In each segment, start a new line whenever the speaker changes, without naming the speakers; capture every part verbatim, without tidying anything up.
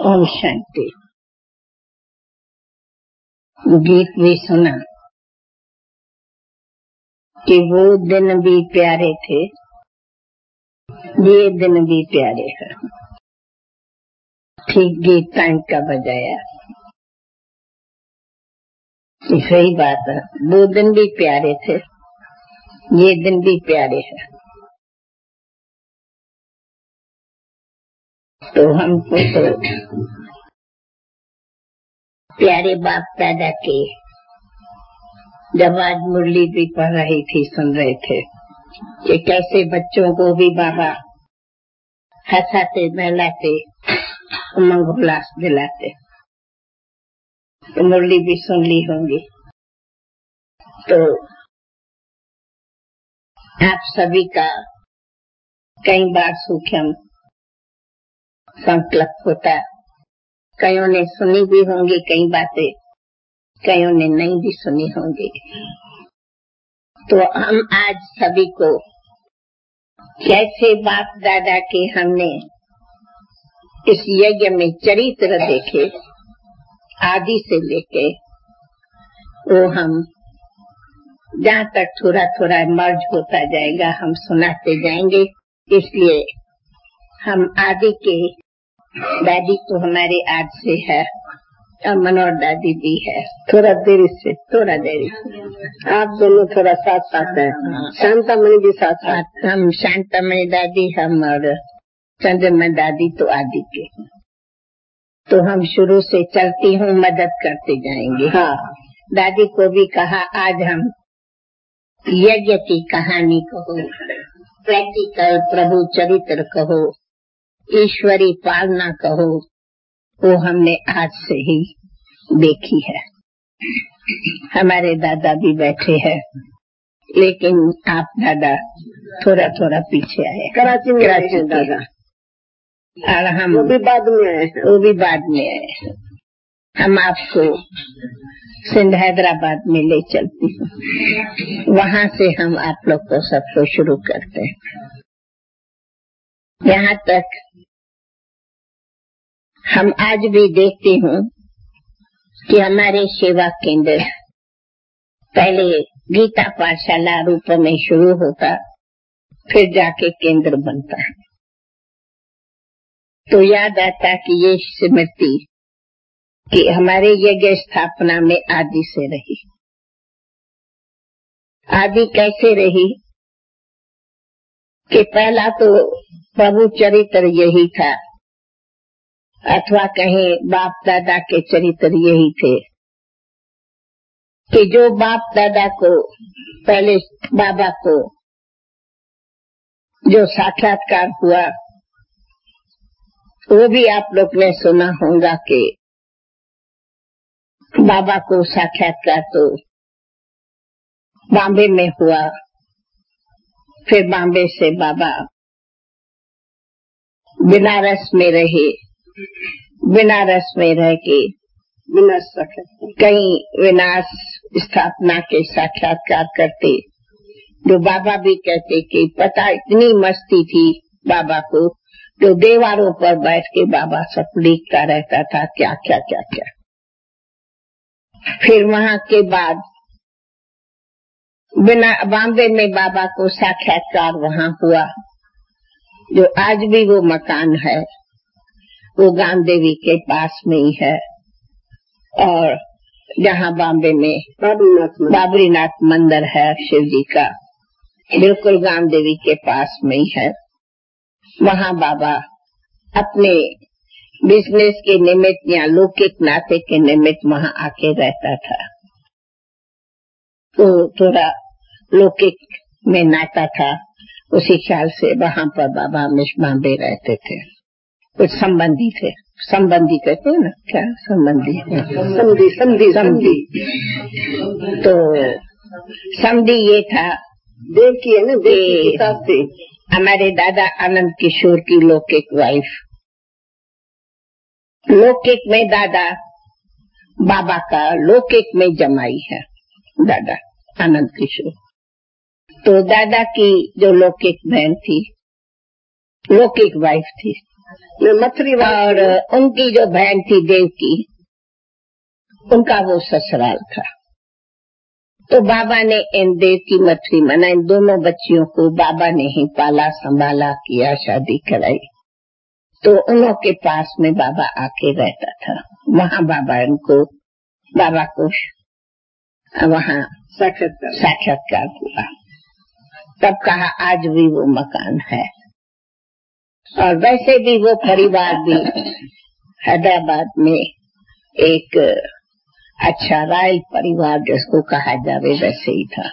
ओम शांति। गीत भी सुना कि वो दिन भी प्यारे थे, ये दिन भी प्यारे हैं। ठीक गीत टाइम का बजाया, सही बात है। वो दिन भी प्यारे थे, ये दिन भी प्यारे हैं। तो हमको तो प्यारे बाप दादा के जब आज मुरली भी पढ़ रही थी, सुन रहे थे कि कैसे बच्चों को भी बाबा हंसाते बहलाते उमंग उल्लास दिलाते। तो मुरली भी सुन ली होंगी। तो आप सभी का कई बार सूक्ष्म संकल्प होता, कईयों ने सुनी भी होंगी कई बातें, कईयों ने नहीं भी सुनी होंगी। तो हम आज सभी को कैसे बाप दादा के हमने इस यज्ञ में चरित्र देखे, आदि से लेके वो हम जहाँ तक थोड़ा थोड़ा मर्ज होता जाएगा हम सुनाते जाएंगे। इसलिए हम आदि के दादी तो हमारे आज से है और मनोहर दादी भी है। थोड़ा देरी से थोड़ा देरी आप दोनों थोड़ा साथ साथ है। शांतामणि भी साथ साथ, हम शांतामणि दादी हम और चंद्रमा दादी तो आदि के। तो हम शुरू से चलती हूँ, मदद करते जाएंगे। हाँ, दादी को भी कहा आज हम यज्ञ की कहानी कहो, प्रैक्टिकल प्रभु चरित्र कहो, ईश्वरी पालना कहो, वो हमने आज से ही देखी है। हमारे दादा भी बैठे हैं, लेकिन आप दादा थोड़ा थोड़ा पीछे आए, कराची में कराची हैं दादा, और हम वो भी बाद में आए, वो भी बाद में आए। हम आपको सिंध हैदराबाद में ले चलती हूँ, वहाँ से हम आप लोग को सबको शुरू करते हैं। यहाँ तक हम आज भी देखते हूँ कि हमारे सेवा केंद्र पहले गीता पाठशाला रूप में शुरू होता, फिर जाके केंद्र बनता है। तो याद आता कि ये स्मृति कि हमारे यज्ञ स्थापना में आदि से रही। आदि कैसे रही कि पहला तो प्रभु चरित्र यही था, अथवा कहें बाप दादा के चरित्र यही थे कि जो बाप दादा को पहले बाबा को जो साक्षात्कार हुआ, वो भी आप लोग ने सुना होगा कि बाबा को साक्षात्कार तो बॉम्बे में हुआ, फिर बॉम्बे से बाबा बनारस में रहे, बनारस में रह के विनाश कहीं विनाश स्थापना के साक्षात्कार करते, जो बाबा भी कहते कि पता इतनी मस्ती थी बाबा को, जो दीवारों पर बैठ के बाबा सब लिखता रहता था क्या क्या क्या क्या। फिर वहाँ के बाद बिना बॉम्बे में बाबा को साक्षात्कार वहाँ हुआ, जो आज भी वो मकान है वो गांधी के पास में ही है, और जहाँ बॉम्बे में बाबरीनाथ मंदिर है शिव जी का, बिल्कुल गांधी के पास में ही है। वहाँ बाबा अपने बिजनेस के निमित्त या लौकिक नाते के निमित्त वहाँ आके रहता था। तो थोड़ा लौकिक में नाता था, उसी ख्याल से वहाँ पर बाबा हमेशा बॉम्बे रहते थे। कुछ संबंधी थे, संबंधी कहते हैं ना, क्या संबंधी समधी समधी समधी। तो समधी ये था देव की है ना, देव की साथ से हमारे दादा आनंद किशोर की लौकिक वाइफ, लौकिक में दादा बाबा का लौकिक में जमाई है दादा आनंद किशोर। तो दादा की जो लौकिक बहन थी, लौकिक वाइफ थी, मथुरी और उनकी जो बहन थी देवकी, उनका वो ससुराल था। तो बाबा ने इन देवकी मथुरी मना इन दोनों बच्चियों को बाबा ने ही पाला संभाला, किया, शादी कराई। तो उन्हों के पास में बाबा आके रहता था। वहाँ बाबा इनको बाबा को वहाँ साक्षात्कार साक्षात्कार हुआ। तब कहा आज भी वो मकान है। और वैसे भी वो परिवार भी हैदराबाद में एक अच्छा रायल परिवार जिसको कहा जावे वैसे ही था।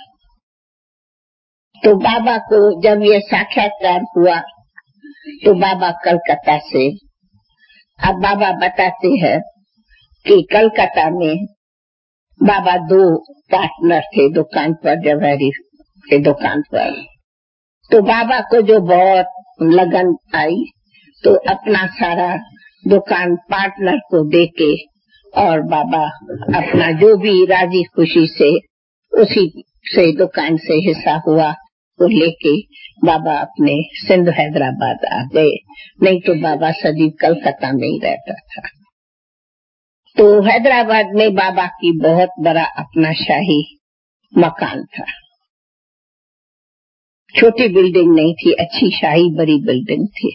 तो बाबा को जब ये साक्षात्कार हुआ तो बाबा कलकत्ता से, अब बाबा बताते हैं कि कलकत्ता में बाबा दो पार्टनर थे दुकान पर, जवाहरी के दुकान पर। तो बाबा को जो बहुत लगन आई तो अपना सारा दुकान पार्टनर को देके और बाबा अपना जो भी राजी खुशी से उसी से दुकान से हिस्सा हुआ वो लेके बाबा अपने सिंध हैदराबाद आ गए। नहीं तो बाबा सजीव कलकत्ता में ही रहता था। तो हैदराबाद में बाबा की बहुत बड़ा अपना शाही मकान था। छोटी बिल्डिंग नहीं थी, अच्छी शाही बड़ी बिल्डिंग थी।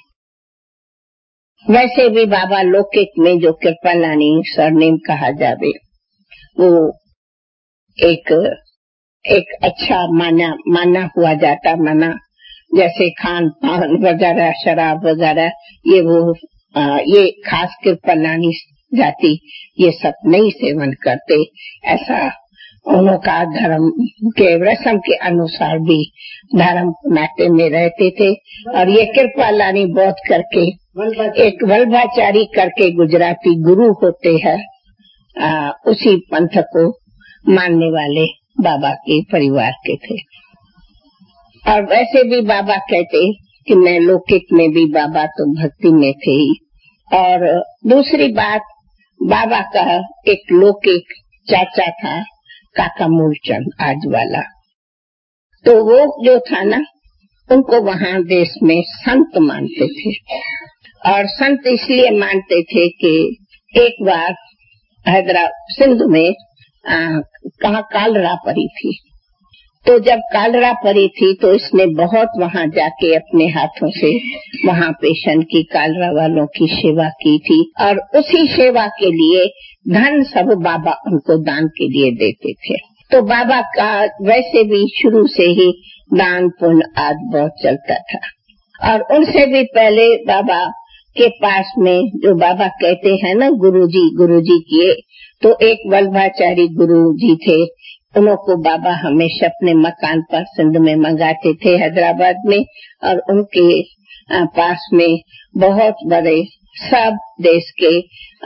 वैसे भी बाबा लौकिक में जो कृपालानी सरनेम कहा जावे वो एक एक अच्छा माना माना हुआ जाता माना, जैसे खान पान वगैरह शराब वगैरह ये वो आ, ये खास कृपालानी जाति ये सब नहीं सेवन करते। ऐसा उनका धर्म के रस्म के अनुसार भी धर्म नाते में रहते थे। और ये कृपालानी बौद्ध करके एक वल्भाचारी करके गुजराती गुरु होते हैं, आ, उसी पंथ को मानने वाले बाबा के परिवार के थे। और वैसे भी बाबा कहते कि मैं लौकिक में भी, बाबा तो भक्ति में थे ही। और दूसरी बात, बाबा का एक लौकिक चाचा था काका मूलचंद आज वाला। तो वो जो था ना, उनको वहाँ देश में संत मानते थे। और संत इसलिए मानते थे कि एक बार हैदराबाद सिंध में कहा कालरा पड़ी थी। तो जब कालरा पड़ी थी तो इसने बहुत वहाँ जाके अपने हाथों से वहाँ पेशेंट की, कालरा वालों की सेवा की थी। और उसी सेवा के लिए धन सब बाबा उनको दान के लिए देते थे। तो बाबा का वैसे भी शुरू से ही दान पुण्य आदि बहुत चलता था। और उनसे भी पहले बाबा के पास में जो बाबा कहते हैं ना गुरुजी गुरुजी किए, तो एक वल्भाचारी गुरुजी थे। उनको बाबा हमेशा अपने मकान पर सिंध में मंगाते थे हैदराबाद में। और उनके पास में बहुत बड़े सब देश के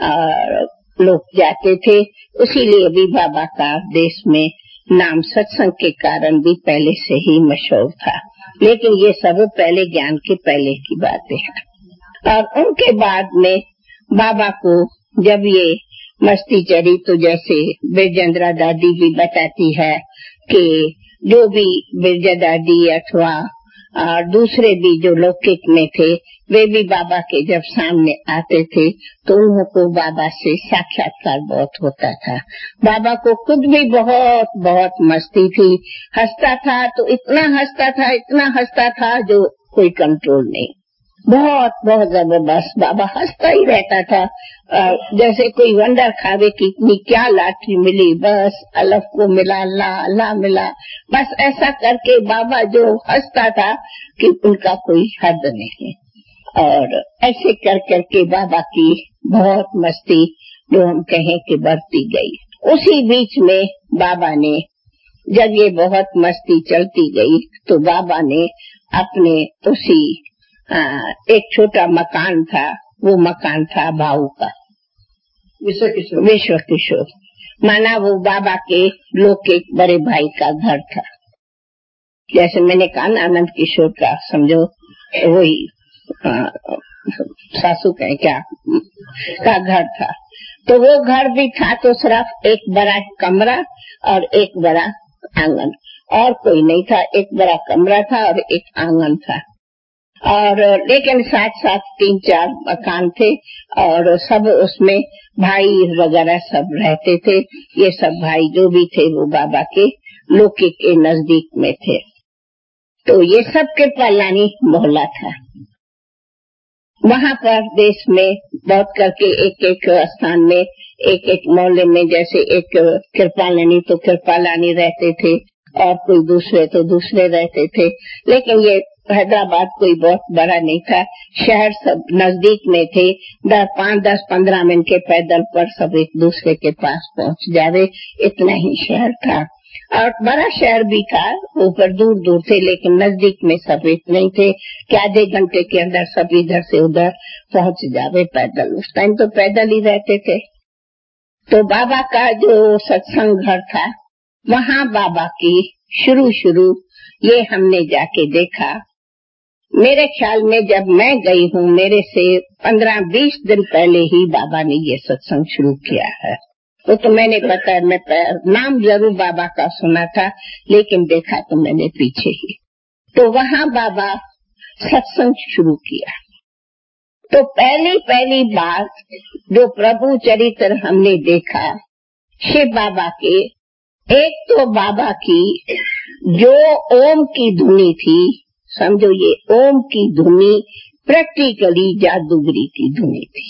लोग जाते थे। उसीलिए भी बाबा का देश में नाम सत्संग के कारण भी पहले से ही मशहूर था। लेकिन ये सब पहले ज्ञान के पहले की बातें हैं। और उनके बाद में बाबा को जब ये मस्ती चढ़ी तो जैसे बिरजेंद्रा दादी भी बताती है कि जो भी बिरजा दादी अथवा और दूसरे भी जो लौकिक में थे वे भी बाबा के जब सामने आते थे तो उनको बाबा से साक्षात्कार बहुत होता था। बाबा को खुद भी बहुत बहुत मस्ती थी, हंसता था तो इतना हंसता था इतना हंसता था जो कोई कंट्रोल नहीं। बहुत बहुत जबरदस्त बाबा हंसता ही रहता था। जैसे कोई वंडर खावे कि इतनी क्या लॉटरी मिली, बस अलफ को मिला, ला ला मिला, बस ऐसा करके बाबा जो हंसता था कि उनका कोई हद नहीं। और ऐसे कर करके बाबा की बहुत मस्ती जो हम कहें कि बढ़ती गई। उसी बीच में बाबा ने जब ये बहुत मस्ती चलती गई तो बाबा ने अपने उसी आ, एक छोटा मकान था, वो मकान था भाऊ का, विश्व किशोर विश्व किशोर माना वो बाबा के लौकिक बड़े भाई का घर था। जैसे मैंने कहा आनंद किशोर का समझो वही सासू कहे क्या का घर था। तो वो घर भी था तो सिर्फ एक बड़ा कमरा और एक बड़ा आंगन, और कोई नहीं था। एक बड़ा कमरा था और एक आंगन था। और लेकिन साथ साथ तीन चार मकान थे और सब उसमें भाई वगैरह सब रहते थे। ये सब भाई जो भी थे वो बाबा के लोके के नजदीक में थे। तो ये सब कृपालानी मोहल्ला था। वहाँ पर देश में बहुत करके एक एक स्थान में एक एक मोहल्ले में जैसे एक कृपालानी तो कृपालानी रहते थे और कोई दूसरे तो दूसरे रहते थे। लेकिन ये हैदराबाद कोई बहुत बड़ा नहीं था, शहर सब नजदीक में थे। दस पाँच दस पंद्रह मिनट के पैदल पर सब एक दूसरे के पास पहुंच जावे, इतना ही शहर था। और बड़ा शहर भी था, ऊपर दूर दूर थे लेकिन नजदीक में सब इतने थे कि आधे घंटे के अंदर सब इधर से उधर पहुंच जावे पैदल। उस टाइम तो पैदल ही रहते थे। तो बाबा का जो सत्संग घर था वहाँ बाबा की शुरू शुरू ये हमने जाके देखा। मेरे ख्याल में जब मैं गई हूँ मेरे से पंद्रह बीस दिन पहले ही बाबा ने ये सत्संग शुरू किया है। वो तो मैंने पता मैं नाम जरूर बाबा का सुना था लेकिन देखा तो मैंने पीछे ही। तो वहाँ बाबा सत्संग शुरू किया। तो पहली पहली बात जो प्रभु चरित्र हमने देखा शिव बाबा के, एक तो बाबा की जो ओम की धुनी थी, समझो ये ओम की धुनी प्रैक्टिकली जादूगरी की धुनी थी।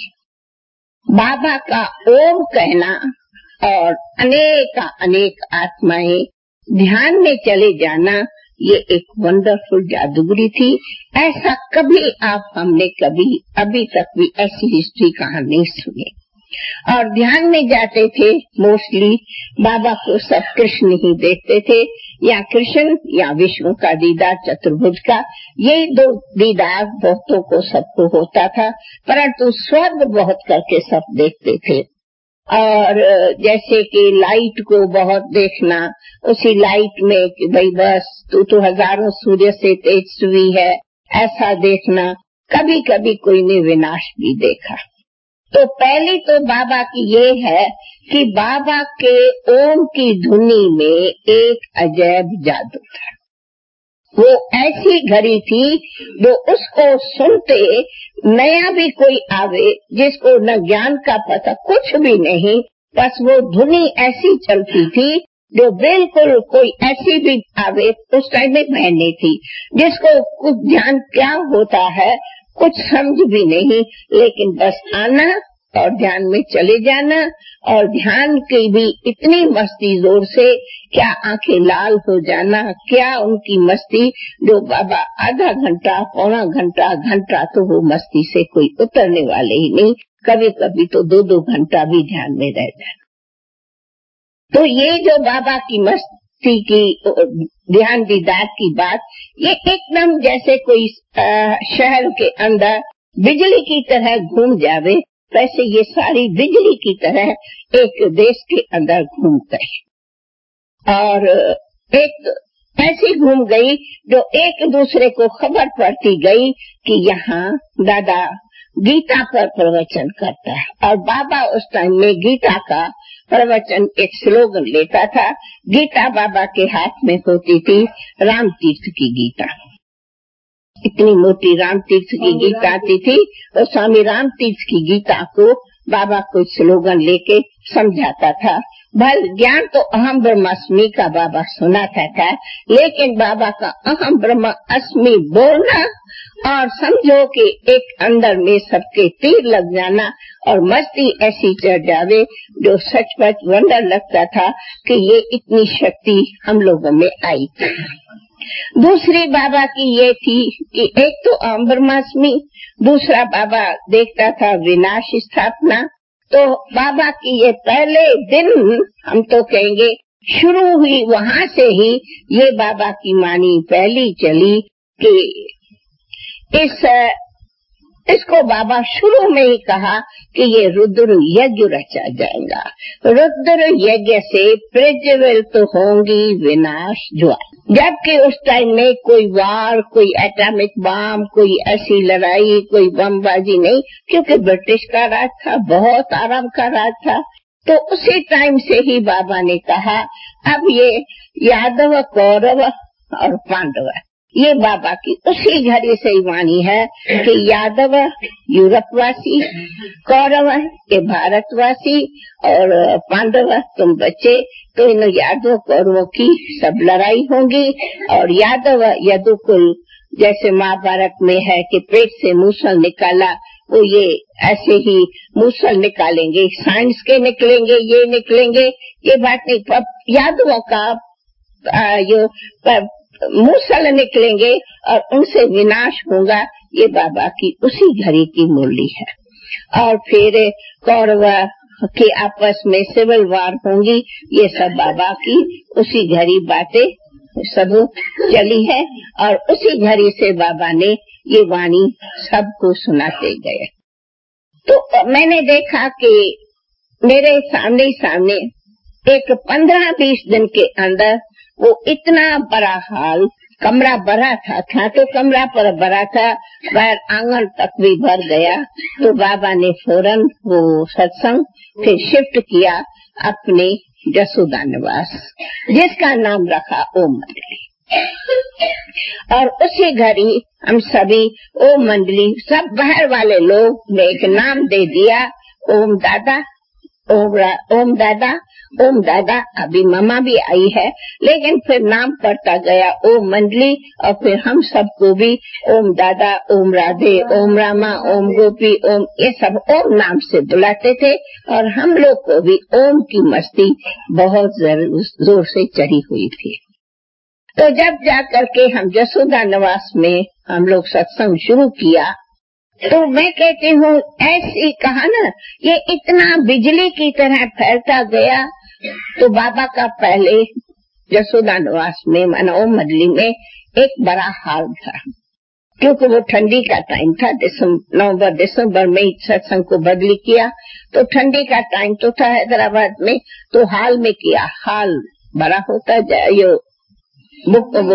बाबा का ओम कहना और अनेक अनेक आत्माएं ध्यान में चले जाना, ये एक वंडरफुल जादूगरी थी। ऐसा कभी आप हमने कभी अभी तक भी ऐसी हिस्ट्री कहानी नहीं सुनी। और ध्यान में जाते थे मोस्टली बाबा को सब कृष्ण ही देखते थे, या कृष्ण या विष्णु का दीदार चतुर्भुज का, यही दो दीदार बहुतों को सबको होता था। परंतु स्वर्ग बहुत करके सब देखते थे। और जैसे कि लाइट को बहुत देखना, उसी लाइट में कि भाई बस तू तो हजारों सूर्य से तेजस्वी है, ऐसा देखना। कभी कभी कोई ने विनाश भी देखा। तो पहली तो बाबा की ये है कि बाबा के ओम की धुनी में एक अजैब जादू था। वो ऐसी घड़ी थी जो उसको सुनते नया भी कोई आवे जिसको न ज्ञान का पता कुछ भी नहीं, बस वो धुनी ऐसी चलती थी जो बिल्कुल कोई ऐसी भी आवे। उस टाइम में मैंने थी जिसको कुछ ध्यान क्या होता है कुछ समझ भी नहीं, लेकिन बस आना और ध्यान में चले जाना। और ध्यान की भी इतनी मस्ती जोर से क्या आंखें लाल हो जाना, क्या उनकी मस्ती जो बाबा आधा घंटा पौना घंटा घंटा तो वो मस्ती से कोई उतरने वाले ही नहीं, कभी कभी तो दो दो घंटा भी ध्यान में रह जाना। तो ये जो बाबा की मस्ती की ध्यान दीदार की बात, ये एकदम जैसे कोई आ, शहर के अंदर बिजली की तरह घूम जावे, वैसे ये सारी बिजली की तरह एक देश के अंदर घूम गई। और एक ऐसी घूम गई जो एक दूसरे को खबर पड़ती गई कि यहाँ दादा गीता पर प्रवचन करता है। और बाबा उस टाइम में गीता का प्रवचन एक स्लोगन लेता था। गीता बाबा के हाथ में होती थी, राम तीर्थ की गीता, इतनी मोटी राम तीर्थ की गीता आती थी। और स्वामी राम तीर्थ की गीता को बाबा को स्लोगन लेके समझाता था। भल ज्ञान तो अहम ब्रह्मास्मि का बाबा सुनाता था, लेकिन बाबा का अहम ब्रह्म अस्मि बोलना और समझो कि एक अंदर में सबके तीर लग जाना और मस्ती ऐसी चढ़ जावे जो सचमुच वंडर लगता था कि ये इतनी शक्ति हम लोगों में आई थी। दूसरी बाबा की ये थी कि एक तो अहम ब्रह्मास्मि, दूसरा बाबा देखता था विनाश स्थापना। तो बाबा की ये पहले दिन हम तो कहेंगे शुरू हुई, वहाँ से ही ये बाबा की वाणी पहली चली कि इस इसको बाबा शुरू में ही कहा कि ये रुद्र यज्ञ रचा जाएगा। रुद्र यज्ञ से प्रज्वलित तो होंगी विनाश ज्वाला। जबकि उस टाइम में कोई वार, कोई एटॉमिक बम, कोई ऐसी लड़ाई, कोई बमबाजी नहीं, क्योंकि ब्रिटिश का राज था, बहुत आराम का राज था। तो उसी टाइम से ही बाबा ने कहा अब ये यादव, कौरव और पांडव ये बाबा की उसी घड़ी से वाणी है कि यादव यूरोपवासी, कौरव के भारतवासी और पांडव तुम बच्चे, तो इन यादव कौरवों की सब लड़ाई होगी। और यादव यदुकुल जैसे महाभारत में है कि पेट से मूसल निकाला, वो ये ऐसे ही मूसल निकालेंगे, साइंस के निकलेंगे, ये निकलेंगे, ये बात नहीं। यादवों का जो मूसल निकलेंगे और उनसे विनाश होगा, ये बाबा की उसी घड़ी की मुरली है। और फिर कौरव के आपस में सिविल वार होंगी, ये सब बाबा की उसी घड़ी बातें सब चली है। और उसी घड़ी से बाबा ने ये वाणी सबको सुनाते गए। तो मैंने देखा कि मेरे सामने सामने एक पंद्रह बीस दिन के अंदर वो इतना बड़ा हाल, कमरा बड़ा था था तो कमरा पर बड़ा था, बाहर आंगन तक भी भर गया। तो बाबा ने फौरन वो सत्संग फिर शिफ्ट किया अपने जसोदा निवास, जिसका नाम रखा ओम मंडली। और उसी घड़ी हम सभी ओम मंडली सब बाहर वाले लोग ने एक नाम दे दिया, ओम दादा, ओम, ओम दादा, ओम दादा। अभी मामा भी आई है, लेकिन फिर नाम पड़ता गया ओम मंडली। और फिर हम सबको भी ओम दादा, ओम राधे, ओम रामा, ओम गोपी, ओम, ये सब ओम नाम से बुलाते थे। और हम लोग को भी ओम की मस्ती बहुत जोर से चढ़ी हुई थी। तो जब जाकर के हम जसोदा निवास में हम लोग सत्संग शुरू किया, तो मैं कहती हूँ ऐसी कहा ना, ये इतना बिजली की तरह फैलता गया। तो बाबा का पहले जसोदा निवास में माना ओम मंडली में एक बड़ा हाल था, क्योंकि वो ठंडी का टाइम था। नवंबर दिसंबर में सत्संग को बदली किया, तो ठंडी का टाइम तो था हैदराबाद में। तो हाल में किया, हाल बड़ा होता जाए, बुक वो,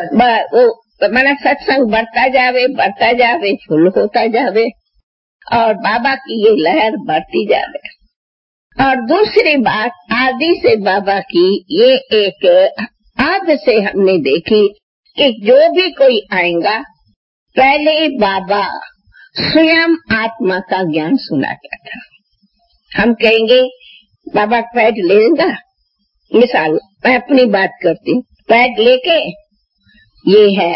वो माना सत्संग बढ़ता जावे बढ़ता जावे फुल होता जावे और बाबा की ये लहर बढ़ती जावे। और दूसरी बात आदि से बाबा की ये एक आद से हमने देखी कि जो भी कोई आएगा पहले बाबा स्वयं आत्मा का ज्ञान सुनाता था। हम कहेंगे बाबा पैड लेगा, मिसाल मैं अपनी बात करती हूँ, पैड लेके ये है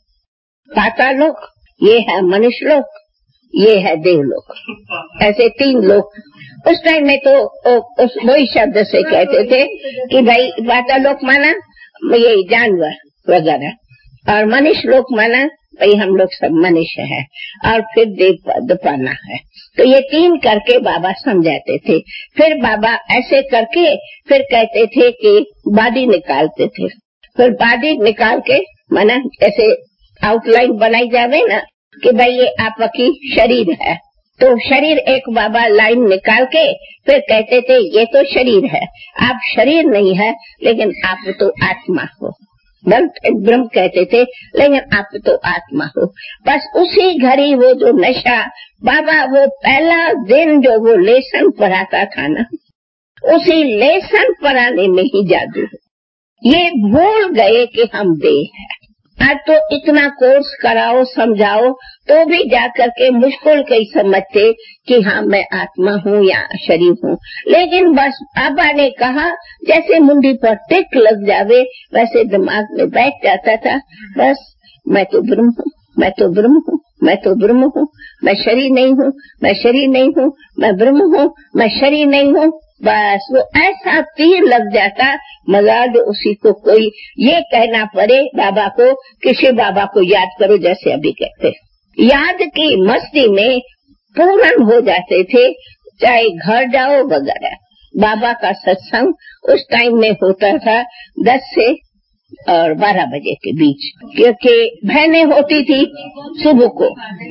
पाताल लोक, ये है मनुष्य लोक, ये है देवलोक, ऐसे तीन लोक। उस टाइम में तो उस वही शब्द से कहते थे कि भाई पाताल लोक माना ये जानवर वगैरह, और मनुष्य लोक माना भाई हम लोग सब मनुष्य हैं, और फिर देव पद पाना है। तो ये तीन करके बाबा समझाते थे। फिर बाबा ऐसे करके फिर कहते थे कि बाडी निकालते थे। फिर बाडी निकाल के माना ऐसे आउटलाइन बनाई जावे ना कि भाई ये आपकी शरीर है, तो शरीर एक बाबा लाइन निकाल के फिर कहते थे ये तो शरीर है, आप शरीर नहीं है लेकिन आप तो आत्मा हो। ब्रह्म कहते थे लेकिन आप तो आत्मा हो। बस उसी घड़ी वो जो नशा बाबा वो पहला दिन जो वो लेसन पढ़ाता था ना, उसी लेसन पढ़ाने में ही जादू है। ये भूल गए कि हम देह है। आज तो इतना कोर्स कराओ समझाओ तो भी जाकर के मुश्किल कई समझते कि हाँ मैं आत्मा हूँ या शरीर हूँ। लेकिन बस बाबा ने कहा जैसे मुंडी पर टिक लग जावे वैसे दिमाग में बैठ जाता था, बस मैं तो ब्रह्म हूँ, मैं तो ब्रह्म हूँ, मैं तो ब्रह्म हूँ, मैं शरीर नहीं हूँ, मैं शरीर नहीं हूँ, मैं ब्रह्म हूँ, मैं शरीर नहीं हूँ। बस वो ऐसा तीर लग जाता, मगर उसी को कोई ये कहना पड़े बाबा को कि शिव बाबा को याद करो, जैसे अभी कहते याद की मस्ती में पूर्ण हो जाते थे, चाहे घर जाओ वगैरह। बाबा का सत्संग उस टाइम में होता था दस से और बारह बजे के बीच, क्योंकि बहनें होती थी सुबह को।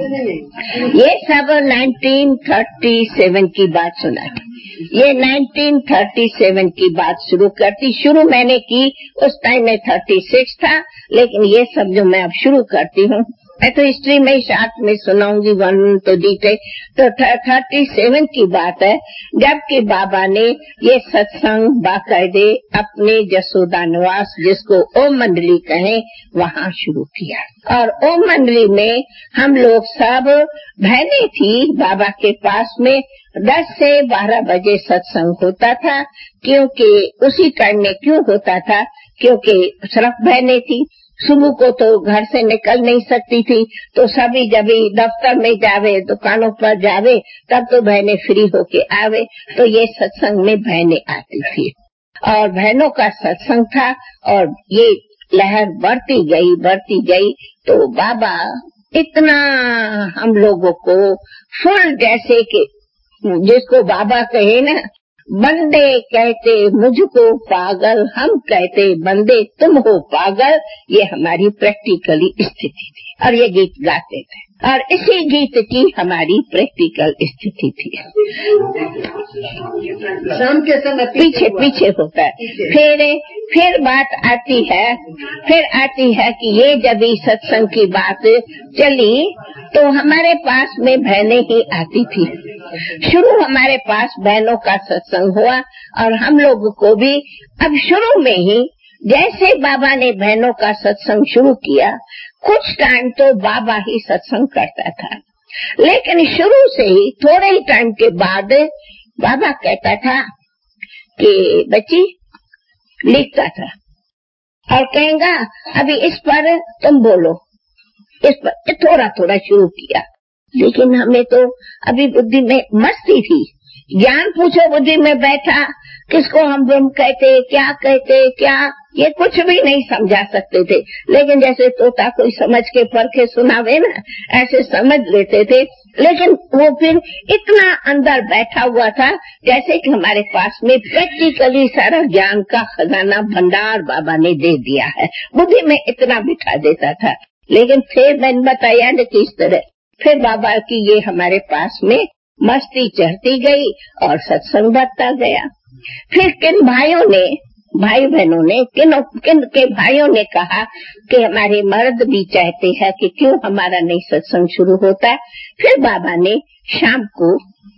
ये सब नाइनटीन थर्टी सेवन की बात सुना थी, ये नाइनटीन थर्टी सेवन की बात शुरू करती शुरू मैंने की, उस टाइम में थर्टी सिक्स था, लेकिन ये सब जो मैं अब शुरू करती हूँ मैं तो हिस्ट्री में शार्ट में सुनाऊंगी, वन तो डीटे। तो थर्टी सेवन की बात है जबकि बाबा ने ये सत्संग बाकायदे अपने जसोदा निवास, जिसको ओम मंडली कहें, वहाँ शुरू किया। और ओम मंडली में हम लोग सब बहनें थी बाबा के पास में। दस से बारह बजे सत्संग होता था। क्योंकि उसी टाइम में क्यों होता था? क्योंकि सिर्फ बहनें थी, सुबह को तो घर से निकल नहीं सकती थी, तो सभी जब दफ्तर में जावे, दुकानों पर जावे, तब तो बहनें फ्री होके आवे। तो ये सत्संग में बहनें आती थी और बहनों का सत्संग था। और ये लहर बढ़ती गई बढ़ती गई तो बाबा इतना हम लोगों को फुल, जैसे कि जिसको बाबा कहे ना, बंदे कहते मुझको पागल, हम कहते बंदे तुम हो पागल। ये हमारी प्रैक्टिकली स्थिति थी और ये गीत गाते थे और इसी गीत की हमारी प्रैक्टिकल स्थिति थी। शाम के समय पीछे पीछे होता है। फिर फिर बात आती है फिर आती है कि ये जब सत्संग की बात चली तो हमारे पास में बहनें ही आती थी। शुरू हमारे पास बहनों का सत्संग हुआ और हम लोग को भी अब शुरू में ही जैसे बाबा ने बहनों का सत्संग शुरू किया, कुछ टाइम तो बाबा ही सत्संग करता था, लेकिन शुरू से ही थोड़े ही टाइम के बाद बाबा कहता था कि बच्ची, लिखता था और कहेगा अभी इस पर तुम बोलो, इस पर थोड़ा थोड़ा शुरू किया। लेकिन हमें तो अभी बुद्धि में मस्ती थी, ज्ञान पूछो बुद्धि में बैठा, किसको हम ब्रह्म कहते, क्या कहते, क्या, ये कुछ भी नहीं समझा सकते थे। लेकिन जैसे तोता कोई समझ के परखे सुनावे ना, ऐसे समझ लेते थे। लेकिन वो फिर इतना अंदर बैठा हुआ था जैसे कि हमारे पास में प्रैक्टिकली सारा ज्ञान का खजाना भंडार बाबा ने दे दिया है, बुद्धि में इतना बिठा देता था। लेकिन फिर मैंने बताया न किस तरह फिर बाबा की ये हमारे पास में मस्ती चढ़ती गई और सत्संग बढ़ता गया। फिर किन भाइयों ने, भाई बहनों ने, किन किन के भाइयों ने कहा कि हमारे मर्द भी चाहते हैं कि क्यों हमारा नहीं सत्संग शुरू होता है। फिर बाबा ने शाम को,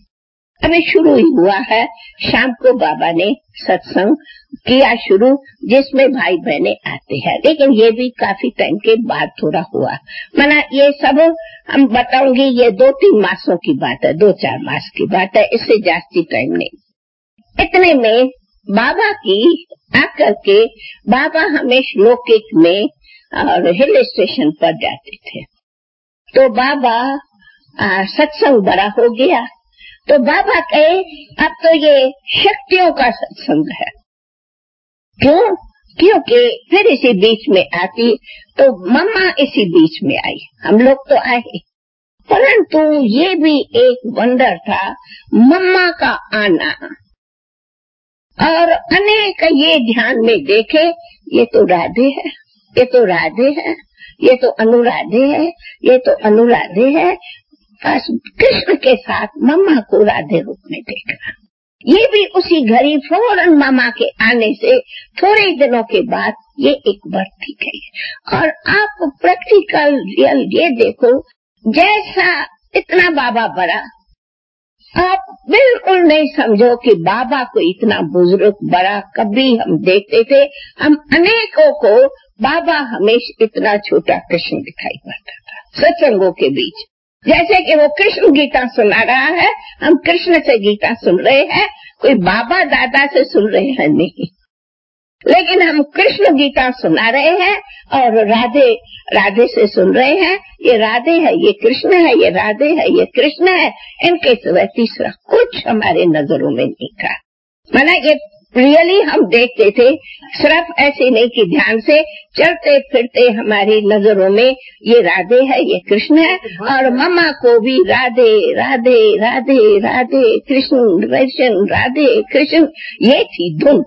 अभी शुरू ही हुआ है, शाम को बाबा ने सत्संग किया शुरू, जिसमें भाई बहने आते हैं। लेकिन ये भी काफी टाइम के बाद थोड़ा हुआ। मना ये सब हम बताऊंगी, ये दो तीन मासों की बात है, दो चार मास की बात है, इससे जास्ती टाइम नहीं। इतने में बाबा की आकर के बाबा हमेशा लौकिक में और हिल स्टेशन पर जाते थे। तो बाबा सत्संग बड़ा हो गया तो बाबा कहे अब तो ये शक्तियों का सत्संग है। क्यों? क्योंकि फिर इसी बीच में आती तो मम्मा इसी बीच में आई, हम लोग तो आए, परंतु ये भी एक वंडर था मम्मा का आना। और अनेक ये ध्यान में देखे, ये तो राधे है, ये तो राधे है, ये तो अनुराधे है, ये तो अनुराधे है। बस कृष्ण के साथ मम्मा को राधे रूप में देखा। ये भी उसी घड़ी फौरन मामा के आने से थोड़े दिनों के बाद ये एक बढ़ती गई। और आप प्रैक्टिकल रियल ये देखो, जैसा इतना बाबा बड़ा, आप बिल्कुल नहीं समझो कि बाबा को इतना बुजुर्ग बड़ा कभी हम देखते थे। हम अनेकों को बाबा हमेशा इतना छोटा कृष्ण दिखाई पड़ता था सत्संगों के बीच। जैसे कि वो कृष्ण गीता सुना रहा है, हम कृष्ण से गीता सुन रहे हैं, कोई बाबा दादा से सुन रहे हैं नहीं, लेकिन हम कृष्ण गीता सुना रहे हैं और राधे राधे से सुन रहे हैं। ये राधे है, ये कृष्ण है, ये राधे है, ये कृष्ण है, इनके सिवा तीसरा कुछ हमारे नजरों में नहीं था। माना ये रियली हम देखते थे, सिर्फ ऐसे नहीं कि ध्यान से चलते फिरते हमारी नजरों में ये राधे है, ये कृष्ण है। और मम्मा को भी राधे राधे राधे राधे कृष्ण कृष्ण राधे कृष्ण, ये थी धुन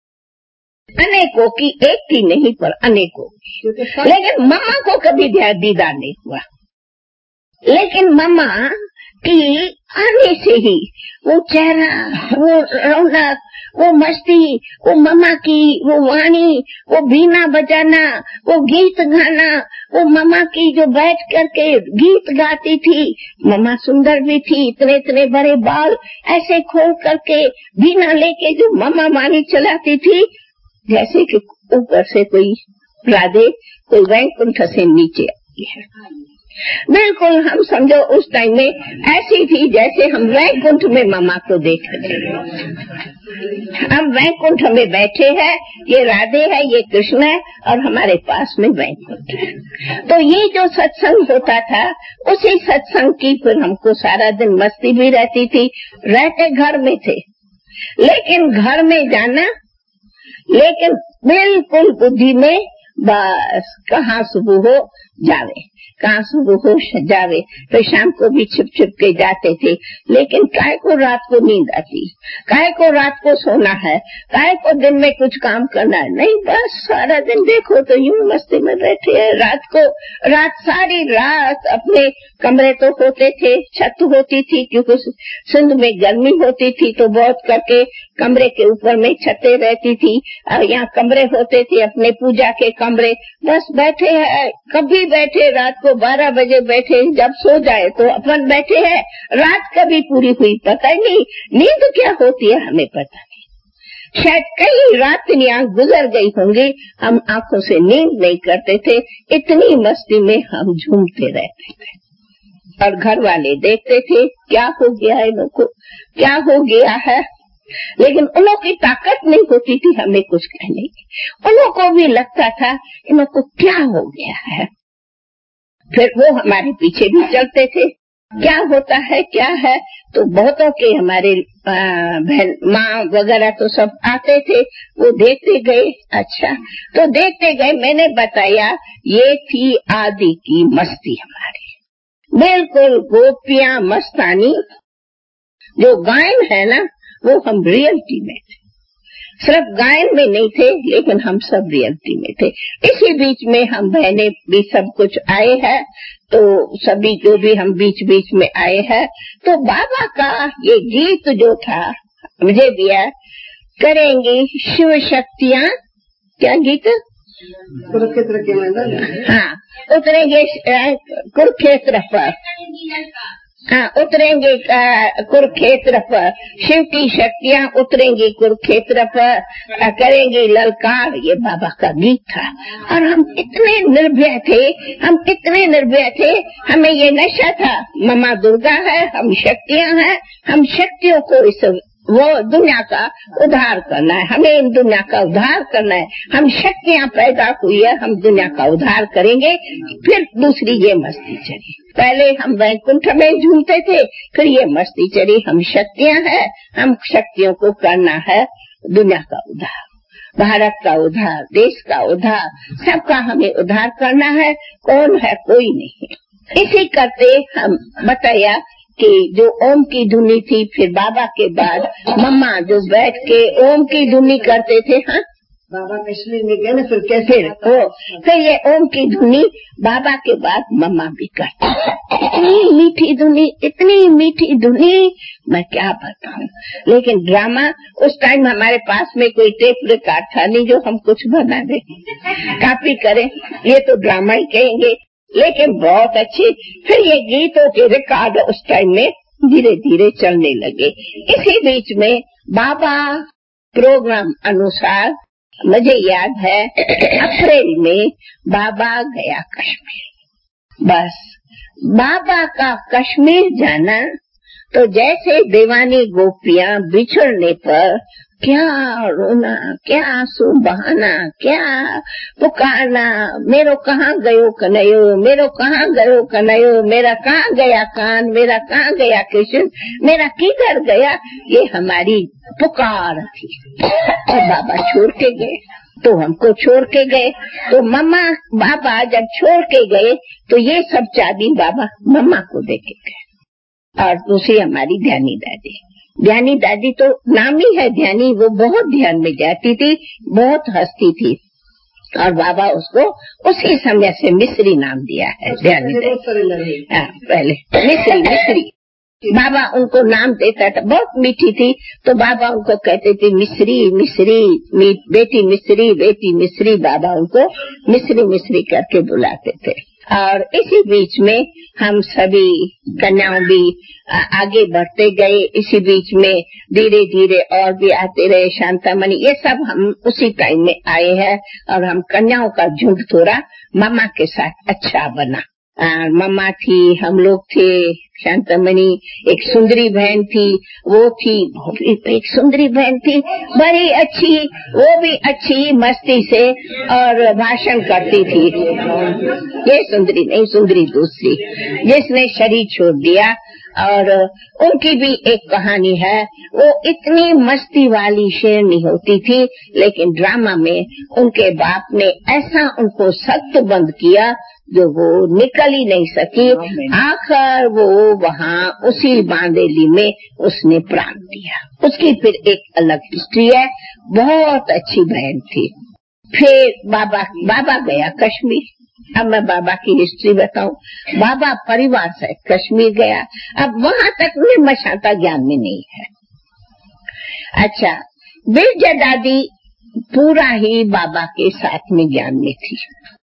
अनेकों की, एक की नहीं पर अनेकों। लेकिन मम्मा को कभी दीदार नहीं हुआ। लेकिन मम्मा कि आने से ही वो चेहरा, वो रौनक, वो मस्ती, वो मम्मा की वो वाणी, वो बीना बजाना, वो गीत गाना, वो मम्मा की जो बैठ करके गीत गाती थी। मम्मा सुंदर भी थी, इतने इतने बड़े बाल ऐसे खोल करके बीना लेके जो मम्मा वाणी चलाती थी, जैसे कि ऊपर से कोई राधे कोई वैकुंठ से नीचे आती है। बिल्कुल हम समझो उस टाइम में ऐसी थी जैसे हम वैकुंठ में मम्मा को देख रहे हैं। हम वैकुंठ में बैठे हैं, ये राधे है, ये कृष्ण है और हमारे पास में वैकुंठ है। तो ये जो सत्संग होता था, उसी सत्संग की फिर हमको सारा दिन मस्ती भी रहती थी। रहते घर में थे, लेकिन घर में जाना, लेकिन बिल्कुल बुद्धि में बस कहाँ सुबह हो जावे, कहाँ सुबह हो जावे। तो शाम को भी छिप छिप के जाते थे, लेकिन काय को रात को नींद आती, काय को रात को सोना है, काय को दिन में कुछ काम करना है, नहीं बस सारा दिन देखो तो यूं मस्ती में बैठे हैं। रात को रात सारी रात अपने कमरे तो होते थे, छत होती थी क्योंकि सिंध में गर्मी होती थी, तो बहुत करके कमरे के ऊपर में छतें रहती थी और यहाँ कमरे होते थे अपने पूजा के कमरे। बस बैठे हैं, कभी बैठे रात को बारह बजे बैठे, जब सो जाए तो अपन बैठे हैं। रात कभी पूरी हुई पता ही नहीं, नींद क्या होती है हमें पता नहीं। शायद कई रात्रियां गुजर गई होंगी, हम आंखों से नींद नहीं करते थे, इतनी मस्ती में हम झूमते रहते थे। और घर वाले देखते थे क्या हो गया है, इन लोग को क्या हो गया है, लेकिन उन लोगों की ताकत नहीं होती थी हमें कुछ कहने की। उन लोगों को भी लगता था इन लोगों को क्या हो गया है, फिर वो हमारे पीछे भी चलते थे क्या होता है क्या है। तो बहुतों के हमारे बहन माँ वगैरह तो सब आते थे, वो देखते गए। अच्छा तो देखते गए, मैंने बताया ये थी आदि की मस्ती हमारी, बिल्कुल गोपियां मस्तानी। जो गायन है ना, वो हम रियलिटी में थे, सिर्फ गायन में नहीं थे, लेकिन हम सब रियलिटी में थे। इसी बीच में हम बहने भी सब कुछ आए हैं, तो सभी जो भी हम बीच बीच में आए हैं। तो बाबा का ये गीत जो था मुझे दिया, करेंगे शिव शक्तियां, क्या गीत, कुरुक्षेत्र के मैदान, हाँ उतरेंगे कुरुक्षेत्र पर, हाँ उतरेंगे कुरुक्षेत्र पर, शिव की शक्तियां उतरेंगी कुरुक्षेत्र पर, करेंगे ललकार। ये बाबा का गीत था। और हम इतने निर्भय थे, हम इतने निर्भय थे, हमें ये नशा था मम्मा दुर्गा है, हम शक्तियां हैं, हम शक्तियों को इस वो दुनिया का उद्धार करना है, हमें इन दुनिया का उद्धार करना है। हम शक्तियां पैदा हुई है, हम दुनिया का उद्धार करेंगे। फिर दूसरी ये मस्ती चली, पहले हम वैकुंठ में झूमते थे, फिर ये मस्ती चली, हम शक्तियां हैं, हम शक्तियों को करना है दुनिया का उद्धार, भारत का उद्धार, देश का उद्धार, सबका हमें उद्धार करना है। कौन है, कोई नहीं। इसी करते हम बताया कि जो ओम की धुनी थी, फिर बाबा के बाद मम्मा जो बैठ के ओम की धुनी करते थे, हाँ बाबा कश्मीर में गए ना, फिर कैसे ओ फिर ये ओम की धुनी बाबा के बाद मम्मा भी करती। इतनी मीठी धुनी, इतनी मीठी धुनी, मैं क्या बताऊं। लेकिन ड्रामा उस टाइम हमारे पास में कोई टेप रिकॉर्ड था नहीं जो हम कुछ बना दे कॉपी करें, ये तो ड्रामा ही कहेंगे, लेकिन बहुत अच्छी। फिर ये गीतों के रिकॉर्ड उस टाइम में धीरे धीरे चलने लगे। इसी बीच में बाबा प्रोग्राम अनुसार मुझे याद है अप्रैल में बाबा गया कश्मीर। बस बाबा का कश्मीर जाना, तो जैसे दीवानी गोपियां बिछड़ने पर क्या रोना, क्या आंसू बहाना, क्या पुकारना, मेरो कहाँ गयो कन्हैयो, मेरो कहाँ गयो कन्हैयो, मेरा कहाँ गया कान, मेरा कहाँ गया कृष्ण, मेरा किधर गया, ये हमारी पुकार थी। और बाबा छोड़ के गए, तो हमको छोड़ के गए। तो मम्मा बाबा जब छोड़ के गए, तो ये सब चाबी बाबा मम्मा को दे के गए। और दूसरी हमारी ध्यानी दादी, ध्यानी दादी तो नाम ही है ध्यानी, वो बहुत ध्यान में जाती थी, बहुत हंसती थी, और बाबा उसको उसी समय से मिस्री नाम दिया है ध्यानी दादी। हाँ, पहले मिस्री मिस्री बाबा उनको नाम देता था, बहुत मीठी थी तो बाबा उनको कहते थे मिश्री मिश्री, बेटी मिश्री बेटी मिश्री, बाबा उनको मिश्री मिश्री करके बुलाते थे। और इसी बीच में हम सभी कन्याओं भी आगे बढ़ते गए। इसी बीच में धीरे धीरे और भी आते रहे, शांतामणि, ये सब हम उसी टाइम में आए हैं। और हम कन्याओं का झुंड थोड़ा मम्मा के साथ अच्छा बना। आ, मम्मा थी, हम लोग थे, शांतामणि, एक सुंदरी बहन थी, वो थी, एक सुंदरी बहन थी बड़ी अच्छी, वो भी अच्छी मस्ती से और भाषण करती थी। ये सुंदरी नहीं, सुंदरी दूसरी जिसने शरीर छोड़ दिया। और उनकी भी एक कहानी है। वो इतनी मस्ती वाली शेरनी होती थी, लेकिन ड्रामा में उनके बाप ने ऐसा उनको सख्त बंद किया जो वो निकल ही नहीं सकी। आखिर वो वहाँ उसी बांदेली में उसने प्राण दिया। उसकी फिर एक अलग हिस्ट्री है, बहुत अच्छी बहन थी। फिर बाबा बाबा गया कश्मीर। अब मैं बाबा की हिस्ट्री बताऊं। बाबा परिवार से कश्मीर गया। अब वहाँ तक में मशाता ज्ञान में नहीं है। अच्छा, बिरजा दादी पूरा ही बाबा के साथ में ज्ञान में थी।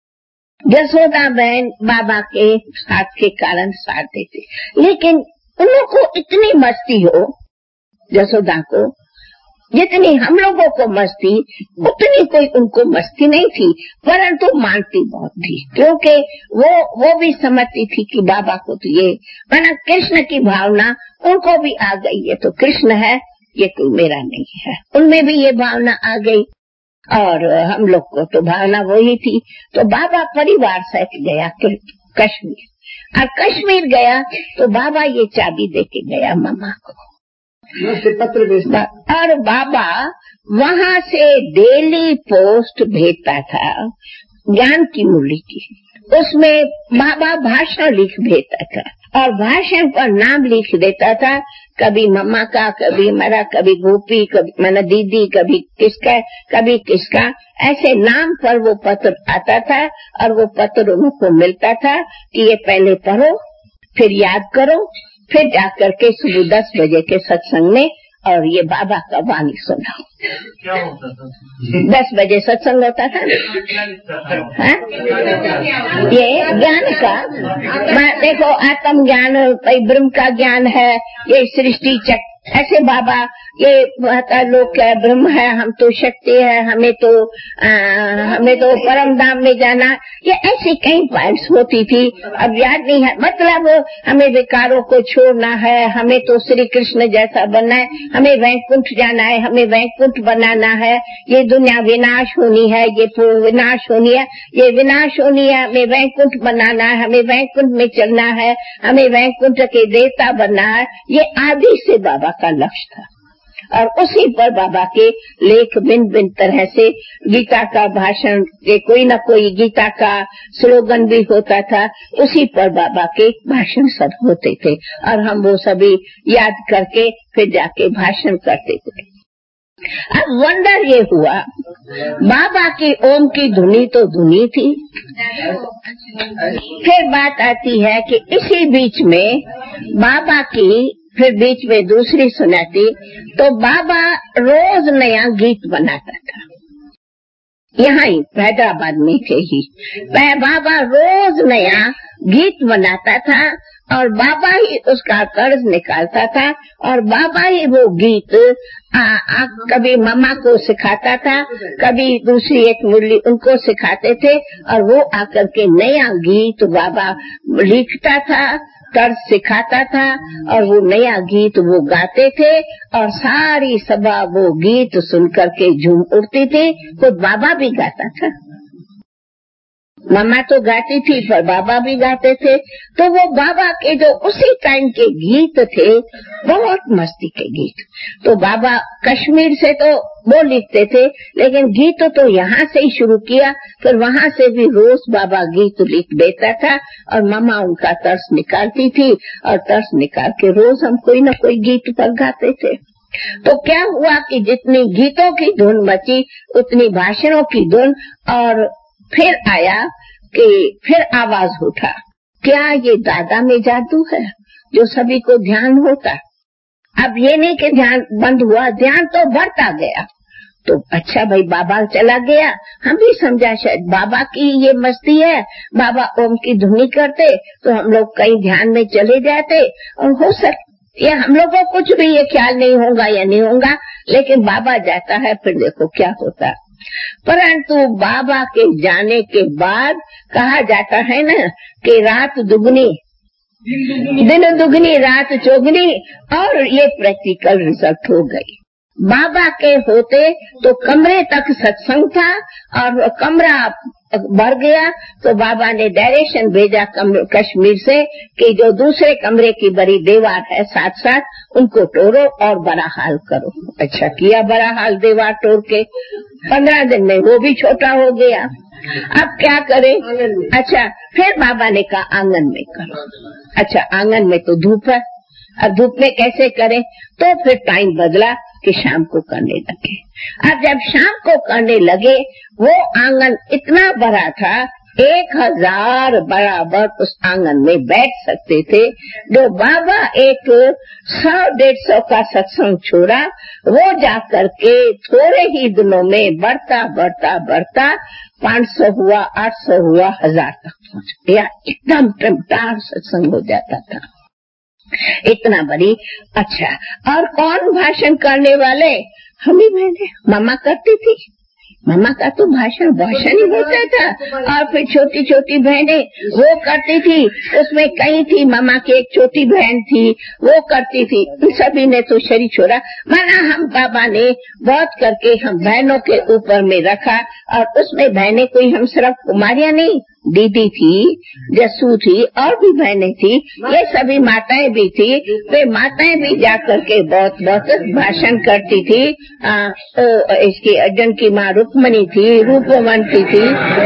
जसोदा बहन बाबा के साथ के कारण साथ देते, लेकिन उन लोगों को इतनी मस्ती हो, जसोदा को जितनी हम लोगों को मस्ती, उतनी कोई उनको मस्ती नहीं थी, परंतु मानती बहुत थी, क्योंकि वो वो भी समझती थी कि बाबा को तो ये माना कृष्ण की भावना उनको भी आ गई है, तो कृष्ण है, ये कोई मेरा नहीं है। उनमें भी ये भावना आ गई और हम लोग को तो भावना वही थी। तो बाबा परिवार सहित गया कश्मीर। और कश्मीर गया तो बाबा ये चाबी देके गया मम्मा को, पत्र भेजता। और बाबा वहाँ से डेली पोस्ट भेजता था ज्ञान की मूल्य की। उसमें बाबा भाषण लिख भेजता था और भाषण पर नाम लिख देता था, कभी मम्मा का, कभी मेरा, कभी गोपी, कभी मैंने दीदी, कभी किसका, कभी किसका, ऐसे नाम पर वो पत्र आता था। और वो पत्र उनको मिलता था कि ये पहले पढ़ो, फिर याद करो, फिर जाकर के सुबह दस बजे के सत्संग में और ये बाबा का वाणी सुनाओ। क्या होता था? दस बजे सत्संग होता था ना। ये ज्ञान का, देखो आत्म ज्ञान, ब्रह्म का ज्ञान है, ये सृष्टि चक्र, ऐसे बाबा ये कहता लोग क्या ब्रह्म है, हम तो शक्ति है, हमें तो आ, हमें तो परम धाम में जाना, ये ऐसी कई पॉइंट्स होती थी। अब याद नहीं है, मतलब हमें विकारों को छोड़ना है, हमें तो श्री कृष्ण जैसा बनना है, हमें वैकुंठ जाना है, हमें वैकुंठ बनाना है, ये दुनिया विनाश होनी है, ये विनाश होनी है, ये विनाश होनी है, हमें वैकुंठ बनाना है, हमें वैकुंठ में चलना है, हमें वैकुंठ के देवता बनना है। ये आदि से बाबा का लक्ष्य था और उसी पर बाबा के लेख भिन्न भिन्न तरह से, गीता का भाषण के कोई न कोई गीता का स्लोगन भी होता था, उसी पर बाबा के भाषण सब होते थे और हम वो सभी याद करके फिर जाके भाषण करते थे। अब वंडर ये हुआ, बाबा की ओम की धुनी तो धुनी थी। फिर बात आती है कि इसी बीच में बाबा की फिर बीच में दूसरी सुनाती, तो बाबा रोज नया गीत बनाता था। यहाँ ही हैदराबाद में थे ही बाबा रोज नया गीत बनाता था और बाबा ही उसका कर्ज निकालता था और बाबा ही वो गीत आ, आ, कभी मम्मा को सिखाता था, कभी दूसरी एक मुरली उनको सिखाते थे और वो आकर के नया गीत बाबा लिखता था, कर्ज सिखाता था और वो नया गीत वो गाते थे और सारी सभा वो गीत सुनकर के झूम उठती थी। खुद बाबा भी गाता था, मम्मा तो गाती थी पर बाबा भी गाते थे। तो वो बाबा के जो उसी टाइम के गीत थे, बहुत मस्ती के गीत। तो बाबा कश्मीर से तो वो लिखते थे, लेकिन गीत तो यहाँ से ही शुरू किया, फिर वहाँ से भी रोज बाबा गीत लिख देता था और मम्मा उनका तर्स निकालती थी और तर्स निकाल के रोज हम कोई न कोई गीत पर गाते थे। तो क्या हुआ कि जितनी गीतों की धुन मची उतनी भाषणों की धुन, और फिर आया कि फिर आवाज उठा, क्या ये दादा में जादू है? जो सभी को ध्यान होता। अब ये नहीं कि ध्यान बंद हुआ, ध्यान तो बढ़ता गया। तो अच्छा भाई बाबा चला गया, हम भी समझा शायद बाबा की ये मस्ती है, बाबा ओम की धुनी करते तो हम लोग कहीं ध्यान में चले जाते, और हो सकता ये हम लोगों को कुछ भी ये ख्याल नहीं होगा या नहीं होगा, लेकिन बाबा जाता है फिर देखो क्या होता। परंतु बाबा के जाने के बाद कहा जाता है ना कि रात दुगनी दिन दुगनी रात चौगनी, और ये प्रैक्टिकल रिजल्ट हो गई। बाबा के होते तो कमरे तक सत्संग था, और कमरा भर गया तो बाबा ने डायरेक्शन भेजा कश्मीर से कि जो दूसरे कमरे की बड़ी दीवार है साथ साथ उनको तोड़ो और बड़ा हाल करो। अच्छा किया, बड़ा हाल दीवार तोड़ के पंद्रह दिन में वो भी छोटा हो गया। अब क्या करें? अच्छा फिर बाबा ने कहा आंगन में करो। अच्छा आंगन में तो धूप है, अब धूप में कैसे करें? तो फिर टाइम बदला कि शाम को करने लगे। अब जब शाम को करने लगे, वो आंगन इतना बड़ा था, एक हजार बराबर उस आंगन में बैठ सकते थे। जो बाबा एक सौ डेढ़ सौ का सत्संग छोड़ा, वो जाकर के थोड़े ही दिनों में बढ़ता बढ़ता बढ़ता पाँच सौ हुआ, आठ सौ हुआ, हजार तक पहुंच गया। एकदम टमटार सत्संग हो जाता था, इतना बड़ी। अच्छा और कौन भाषण करने वाले? हम ही बहने, मामा करती थी। मामा का तो भाषण भाषण ही होता था, और फिर छोटी छोटी बहनें वो करती थी, उसमें कई थी। मामा की एक छोटी बहन थी, वो करती थी। सभी ने तो शरीर छोड़ा, माना हम बाबा ने बहुत करके हम बहनों के ऊपर में रखा, और उसमें बहनें कोई हम सिर्फ कुमारियां नहीं, दीदी थी, जस्सू थी, और भी बहनें थी, ये सभी माताएं भी थी। वे माताएं भी जाकर के बहुत बहुत भाषण करती थी। आ, तो इसकी अर्जुन की माँ रुक्मणी थी, रूपवंती थी,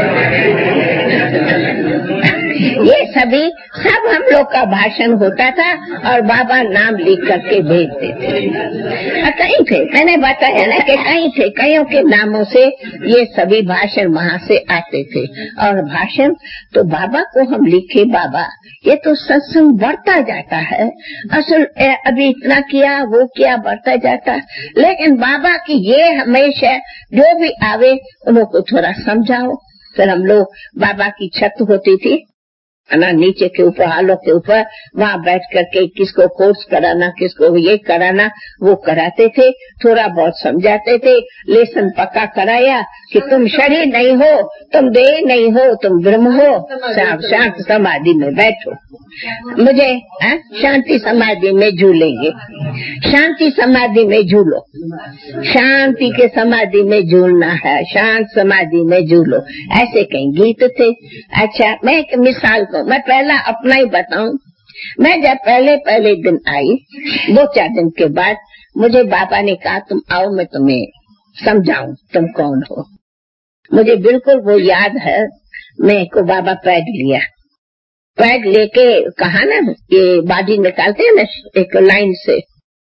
ये सभी सब हम लोग का भाषण होता था, और बाबा नाम लिख करके भेजते थे। कहीं थे, मैंने बताया ना कि कहीं थे, कईयों के नामों से ये सभी भाषण वहाँ से आते थे। और भाषण तो बाबा को हम लिखे, बाबा ये तो सत्संग बढ़ता जाता है, असल अभी इतना किया वो किया बढ़ता जाता, लेकिन बाबा की ये हमेशा जो भी आवे उनको थोड़ा समझाओ। फिर हम लोग बाबा की छत होती थी ना, नीचे के ऊपर हालों के ऊपर, वहाँ बैठ करके किसको कोर्स कराना, किसको ये कराना, वो कराते थे, थोड़ा बहुत समझाते थे। लेसन पक्का कराया कि तुम शरीर नहीं हो, तुम देह नहीं हो, तुम ब्रह्म हो, शांत समाधि में बैठो। मुझे आ, शांति समाधि में झूलेंगे, शांति समाधि में झूलो, शांति के समाधि में झूलना है, शांत समाधि में झूलो, ऐसे कई गीत थे। अच्छा मैं एक मिसाल को मैं पहला अपना ही बताऊं। मैं जब पहले पहले दिन आई, दो चार दिन के बाद मुझे बाबा ने कहा तुम आओ मैं तुम्हें समझाऊं तुम कौन हो। मुझे बिल्कुल वो याद है, मैं को बाबा पैड लिया, पैड लेके कहा ना ये बाजी निकालते हैं ना एक लाइन से,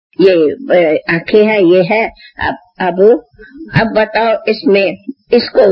ये आंखें है, ये है, अब अब अब बताओ इसमें इसको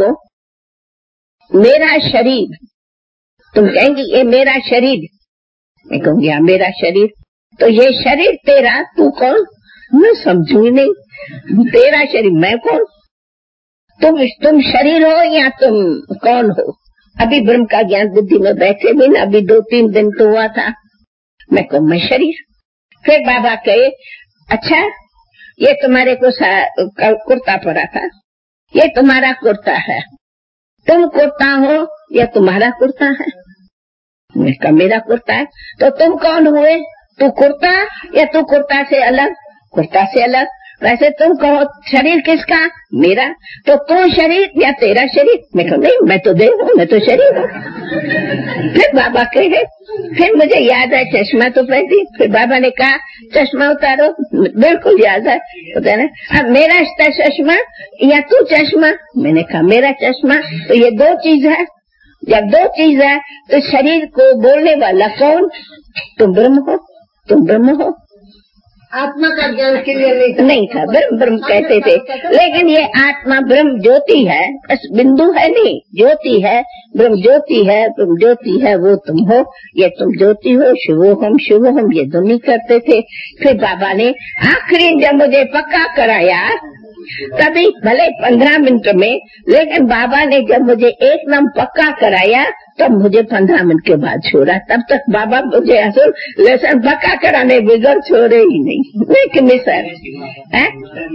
मेरा शरीर, तुम कहेंगी ये मेरा शरीर, मैं कहूंगी हाँ मेरा शरीर, तो ये शरीर तेरा, तू कौन? मैं समझू ही नहीं, तेरा शरीर मैं कौन? तुम तुम शरीर हो या तुम कौन हो? अभी ब्रह्म का ज्ञान बुद्धि में बैठे भी ना, अभी दो तीन दिन तो हुआ था। मैं कहूँ मैं शरीर। फिर बाबा कहे अच्छा ये तुम्हारे को कुर्ता पड़ा था, ये तुम्हारा कुर्ता है, तुम कुर्ता हो या तुम्हारा कुर्ता है? मैं कहा मेरा कुर्ता है। तो तुम कौन हुए? तू कुर्ता या तू कुर्ता से अलग? कुर्ता से अलग। वैसे तुम कहो शरीर किसका? मेरा। तो तू शरीर या तेरा शरीर? मैं कहूँ नहीं मैं तो देह हूँ, मैं तो शरीर हूँ। फिर बाबा कहे, फिर मुझे याद है चश्मा तो पहनी, फिर बाबा ने कहा चश्मा उतारो, बिल्कुल याद है होता है। अब मेरा चश्मा या तू चश्मा? मैंने कहा मेरा चश्मा। तो ये दो चीज है, जब दो चीज है तो शरीर को बोलने वाला कौन? तुम ब्रह्म हो, तुम ब्रह्म हो।
आत्मा का ज्ञान क्लियर नहीं था,
नहीं था, ब्रह्म ब्रह्म कहते थे। लेकिन ये आत्मा ब्रह्म ज्योति है, बस बिंदु है नहीं, ज्योति है, ब्रह्म ज्योति है, ब्रह्म ज्योति है, वो तुम हो, ये तुम ज्योति हो, शिवो हम शिवो हम, ये दोनों करते थे। फिर बाबा ने आखिरी जब मुझे पक्का कराया, कभी भले पंद्रह मिनट में, लेकिन बाबा ने जब मुझे एकदम पक्का कराया तब मुझे पंद्रह मिनट के बाद छोड़ा। तब तक बाबा मुझे असल लेसन पक्का कराने बगैर छोड़े ही नहीं। लेकिन सर है?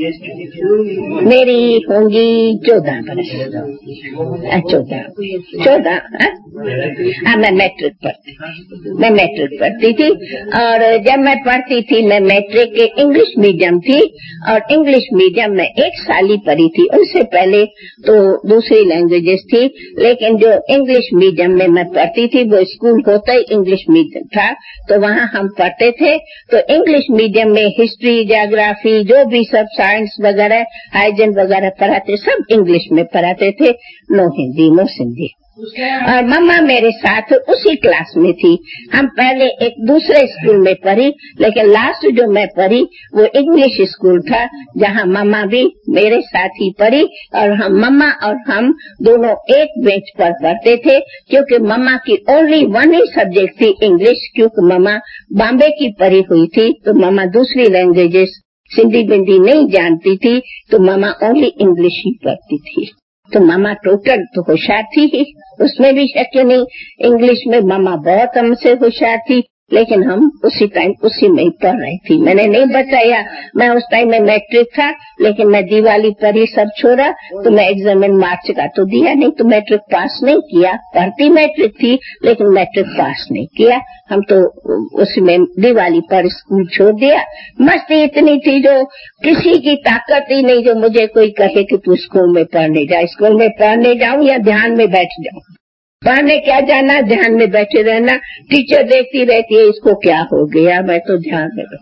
मेरी होंगी चौदह बरस, चौदह चौदह हाँ, मैं मैट्रिक पढ़ती मैं मैट्रिक पढ़ती थी। और जब मैं पढ़ती थी, मैं मैट्रिक के इंग्लिश मीडियम थी, और इंग्लिश मीडियम में एक साल ही पढ़ी थी। उससे पहले तो दूसरी लैंग्वेजेस थी, लेकिन जो इंग्लिश मीडियम में मैं पढ़ती थी वो स्कूल होता ही इंग्लिश मीडियम था, तो वहाँ हम पढ़ते थे। तो इंग्लिश मीडियम में हिस्ट्री, ज्योग्राफी, जो भी सब साइंस वगैरह, हाइजीन वगैरह पढ़ाते, सब इंग्लिश में पढ़ाते थे, नो हिंदी नो सिंधी। और मम्मा मेरे साथ उसी क्लास में थी। हम पहले एक दूसरे स्कूल में पढ़ी, लेकिन लास्ट जो मैं पढ़ी वो इंग्लिश स्कूल था, जहाँ मम्मा भी मेरे साथ ही पढ़ी। और हम मम्मा और हम दोनों एक बेंच पर पढ़ते थे, क्योंकि मम्मा की ओनली वन ही सब्जेक्ट थी इंग्लिश, क्योंकि मम्मा बॉम्बे की पढ़ी हुई थी, तो मम्मा दूसरी लैंग्वेजेस सिंधी बिंदी नहीं जानती थी, तो मम्मा ओनली इंग्लिश ही पढ़ती थी। तो मामा टोटल तो होशियार थी ही, उसमें भी शक नहीं। इंग्लिश में मामा बहुत हमसे होशियार थी, लेकिन हम उसी टाइम उसी में ही पढ़ रही थी। मैंने नहीं बताया, मैं उस टाइम में मैट्रिक था, लेकिन मैं दिवाली पर ही सब छोड़ा, तो मैं एग्जाम मार्च का तो दिया नहीं, तो मैट्रिक पास नहीं किया। पढ़ती मैट्रिक थी, लेकिन मैट्रिक पास नहीं किया। हम तो उसमें दिवाली पर स्कूल छोड़ दिया। मस्ती इतनी थी जो किसी की ताकत ही नहीं जो मुझे कोई कहे कि तू स्कूल में पढ़ने जा। स्कूल में पढ़ने जाऊं या ध्यान में बैठ जाऊं, पढ़ने क्या जाना, ध्यान में बैठे रहना। टीचर देखती रहती है इसको क्या हो गया, मैं तो ध्यान में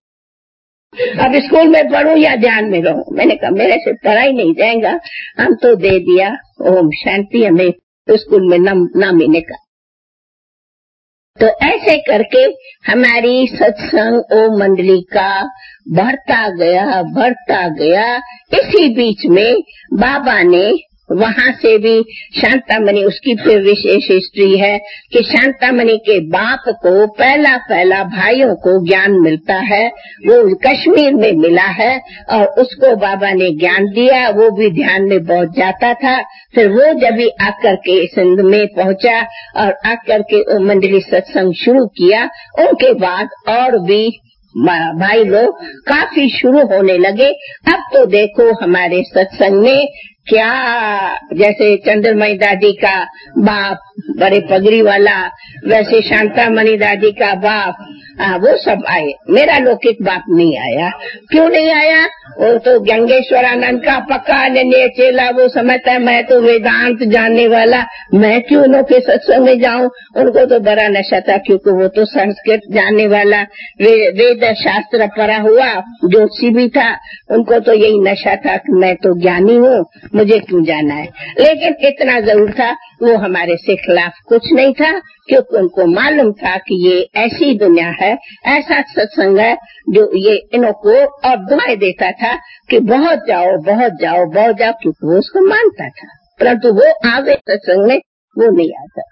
बैठू। अब स्कूल में पढ़ूं या ध्यान में रहूं, मैंने कहा मेरे से पढ़ाई नहीं जाएगा। हम तो दे दिया ओम शांति, हमें स्कूल में नाम नामी का। तो ऐसे करके हमारी सत्संग ओम मंडली का बढ़ता गया बढ़ता गया। इसी बीच में बाबा ने वहां से भी शांतामणि, उसकी फिर विशेष हिस्ट्री है कि शांतामणि के बाप को पहला पहला भाइयों को ज्ञान मिलता है, वो कश्मीर में मिला है, और उसको बाबा ने ज्ञान दिया। वो भी ध्यान में बहुत जाता था। फिर वो जब भी आकर के सिंध में पहुंचा और आकर के वो मंडली सत्संग शुरू किया, उनके बाद और भी भाई लोग काफी शुरू होने लगे। अब तो देखो हमारे सत्संग में क्या, जैसे चंद्रमणि दादी का बाप बड़े पगड़ी वाला, वैसे शांतामणि दादी का बाप, आ, वो सब आए। मेरा लौकिक बाप नहीं आया। क्यों नहीं आया? वो तो गंगेश्वरानंद का पक्का अन्य चेला, वो समझता है मैं तो वेदांत जानने वाला, मैं क्यों उनों के सत्संग में जाऊं। उनको तो बड़ा नशा था, क्योंकि वो तो संस्कृत जानने वाला, वे, वेद शास्त्र पढ़ा हुआ ज्योतिषी भी था। उनको तो यही नशा था कि मैं तो ज्ञानी हूँ, मुझे क्यों जाना है। लेकिन इतना जरूर था, वो हमारे से खिलाफ कुछ नहीं था, क्योंकि उनको मालूम था कि ये ऐसी दुनिया है, ऐसा सत्संग है जो ये इनको और दुआएं देता था कि बहुत जाओ बहुत जाओ बहुत जाओ, क्योंकि वो उसको मानता था। परंतु वो आगे सत्संग में वो नहीं आता।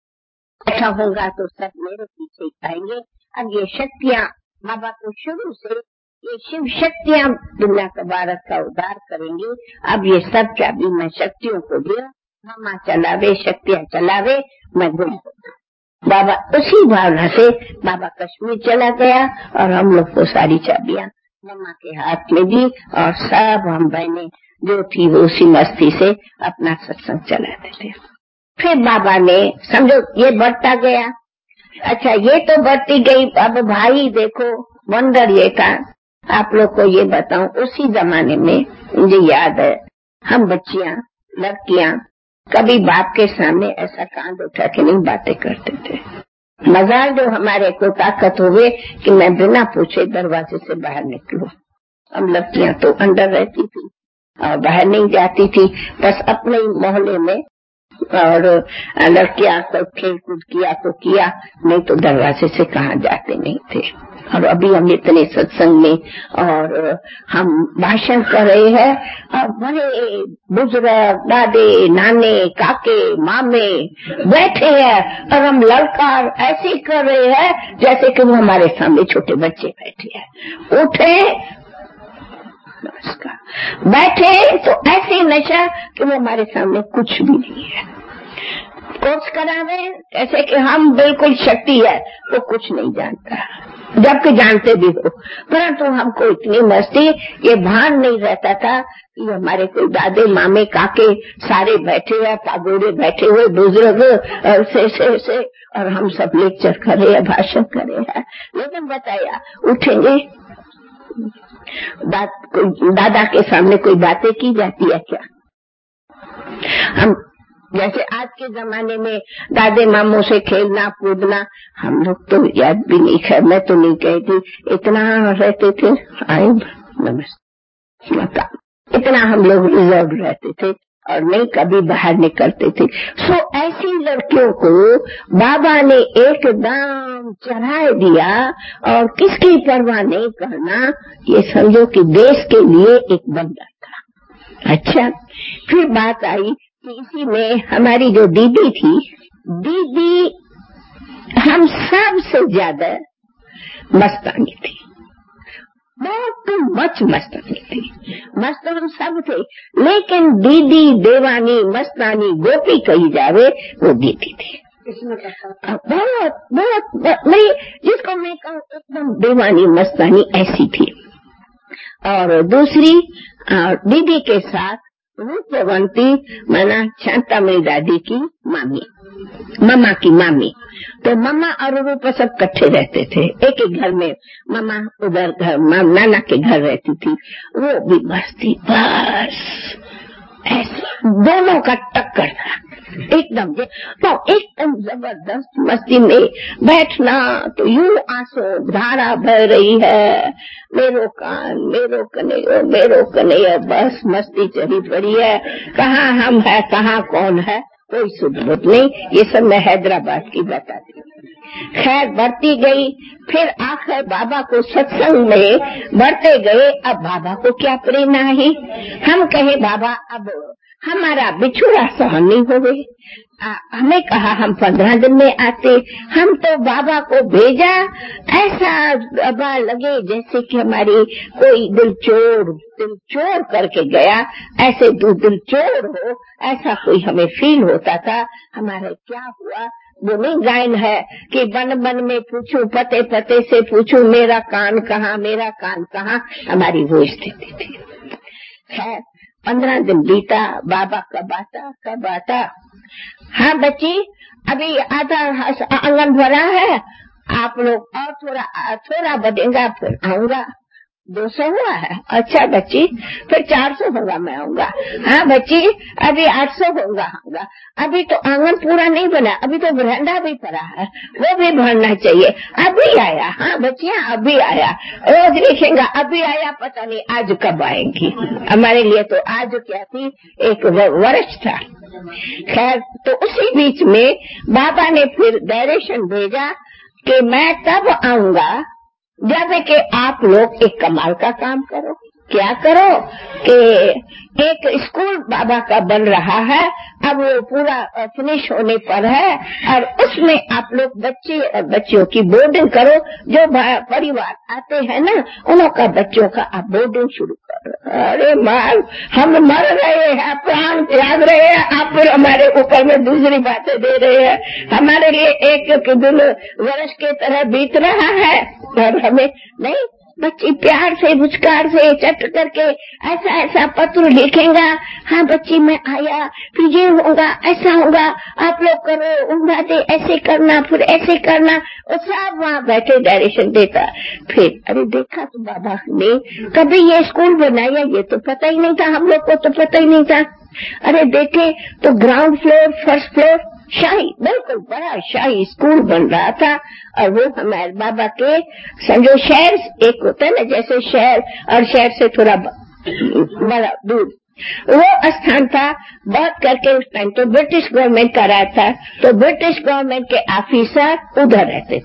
ऐसा होगा तो सब मेरे पीछे आएंगे। अब ये शक्तियाँ बाबा को शुरू से ये शिव शक्तियाँ दुनिया का भारत का उद्धार करेंगी। अब ये सब चाबी मैं शक्तियों को दिया, मामा चलावे शक्तियाँ चलावे, मैं गुम हो। बाबा उसी भावना से बाबा कश्मीर चला गया और हम लोग को सारी चाबियाँ मामा के हाथ में दी, और सब हम बहने जो थी वो उसी मस्ती से अपना सत्संग चलाते थे। फिर बाबा ने समझो ये बढ़ता गया। अच्छा ये तो बढ़ती गई। अब भाई देखो वंडर ये था, आप लोग को ये बताऊं, उसी जमाने में मुझे याद है हम बच्चियां लड़कियां कभी बाप के सामने ऐसा कांध उठा के नहीं बातें करते थे। मजाल जो हमारे को ताकत हुए कि मैं बिना पूछे दरवाजे से बाहर निकलूं। हम लड़कियां तो अंदर रहती थी और बाहर नहीं जाती थी, बस अपने मोहल्ले में, और लड़कियां सब खेल कूद किया तो किया, नहीं तो दरवाजे से कहाँ जाते नहीं थे। और अभी हम इतने सत्संग में और हम भाषण कर रहे हैं और बड़े बुजुर्ग दादे नाने काके मामे बैठे हैं और हम ललकार ऐसे कर रहे हैं जैसे कि वो हमारे सामने छोटे बच्चे बैठे हैं। उठे नमस्कार, बैठे तो ऐसी नशा कि वो हमारे सामने कुछ भी नहीं है। कोर्स करावे ऐसे कि हम बिल्कुल शक्ति है, वो कुछ नहीं जानता, जबकि जानते भी हो, परंतु हमको इतनी मस्ती ये भान नहीं रहता था कि हमारे कोई दादे मामे काके सारे बैठे हुए पागोड़े बैठे हुए बुजुर्ग से, से, से और हम सब लेक्चर कर रहे हैं, भाषण कर रहे हैं। लेकिन बताया उठेंगे दा, दादा के सामने कोई बातें की जाती है क्या? हम जैसे आज के जमाने में दादे मामों से खेलना कूदना हम लोग तो याद भी नहीं है, मैं तो नहीं कहती, इतना रहते थे आए नमस्ते, इतना हम लोग रिजर्व रहते थे और नहीं कभी बाहर निकलते थे। सो ऐसी लड़कियों को बाबा ने एकदम चढ़ा दिया और किसकी परवाह नहीं करना, ये समझो कि देश के लिए एक बंदर था। अच्छा, फिर बात आई इसी में हमारी जो दीदी थी, दीदी हम सबसे ज्यादा मस्तानी थी, बहुत मच मस्तानी थी। मस्त हम सब थे, लेकिन दीदी देवानी मस्तानी गोपी कही जावे वो दीदी थी। बहुत बहुत नहीं, जिसको मैं कहूँ एकदम देवानी मस्तानी ऐसी थी। और दूसरी दीदी के साथ रूपवंती माना शांतामयी दादी की मामी, मामा की मामी। तो मामा और रूप सब इकट्ठे रहते थे एक एक घर में। मामा उधर घर नाना के घर रहती थी, वो भी मस्ती, बस ऐसा दोनों का टक्कर था एकदम। तो एकदम जबरदस्त मस्ती में बैठना, तो यूं आंसू धारा बह रही है, मेरो कान मेरो कन्हैया मेरो कन्हैया, बस मस्ती चली पड़ी है। कहाँ हम है कहाँ कौन है कोई सुधरत नहीं। ये सब मैं हैदराबाद की बताती हूँ। खैर बढ़ती गई, फिर आखिर बाबा को सत्संग में बढ़ते गए। अब बाबा को क्या प्रेरणा है, हम कहे बाबा अब हमारा बिछुड़ा सहन नहीं हो गई। हमें कहा हम पंद्रह दिन में आते, हम तो बाबा को भेजा, ऐसा बाबा लगे जैसे कि हमारी कोई दिल चोर दिल चोर करके गया, ऐसे दो दिल चोर हो, ऐसा कोई हमें फील होता था। हमारा क्या हुआ वो नहीं गायन है कि बन बन में पूछूं पते पते से पूछूं मेरा कान कहाँ मेरा कान कहाँ, हमारी वो स्थिति थी। खैर पंद्रह दिन बीता, बाबा कब आता कब आता। हाँ बच्ची अभी आधा आंगन भरा है, आप लोग और थोड़ा थोड़ा बढ़ेगा फिर आऊंगा। दो सौ हुआ है, अच्छा बच्ची फिर चार सौ होगा मैं आऊंगा। हाँ बच्ची अभी आठ सौ होगा आऊंगा। अभी तो आंगन पूरा नहीं बना, अभी तो बरामदा भी पड़ा है, वो भी भरना चाहिए। अभी आया, हाँ बच्चियाँ अभी आया, रोज लिखेगा अभी आया, पता नहीं आज कब आएंगी। हमारे लिए तो आज क्या थी, एक वर्ष था। खैर तो उसी बीच में बाबा ने फिर डायरेक्शन भेजा कि मैं तब आऊंगा जब कि आप लोग एक कमाल का काम करो। क्या करो कि एक स्कूल बाबा का बन रहा है, अब वो पूरा फिनिश होने पर है, और उसमें आप लोग बच्चे और बच्चियों की बोर्डिंग करो। जो परिवार आते हैं ना, उनों का बच्चों का आप बोर्डिंग शुरू करो। अरे माल हम मर रहे हैं, प्राण त्याग रहे हैं, आप फिर हमारे ऊपर में दूसरी बातें दे रहे हैं। हमारे लिए एक दिन वर्ष के तरह बीत रहा है और हमें नहीं। बच्ची प्यार से मुस्कान से चट करके ऐसा ऐसा पत्र लिखेगा, हाँ बच्ची मैं आया, फिर ये होगा ऐसा होगा, आप लोग करो, उम्र दे ऐसे करना फिर ऐसे करना, और सब वहाँ बैठे डायरेक्शन देता। फिर अरे देखा तो बाबा ने कभी ये स्कूल बनाया, ये तो पता ही नहीं था, हम लोग को तो पता ही नहीं था। अरे देखे तो ग्राउंड फ्लोर फर्स्ट फ्लोर शाही, बिल्कुल बड़ा शाही स्कूल बन रहा था। और वो हमारे बाबा के समझो शहर एक होता है ना, जैसे शहर और शहर से थोड़ा बड़ा दूर वो स्थान था। बात करके उस टाइम तो ब्रिटिश गवर्नमेंट का रहा था, तो ब्रिटिश गवर्नमेंट के ऑफिसर उधर रहते थे।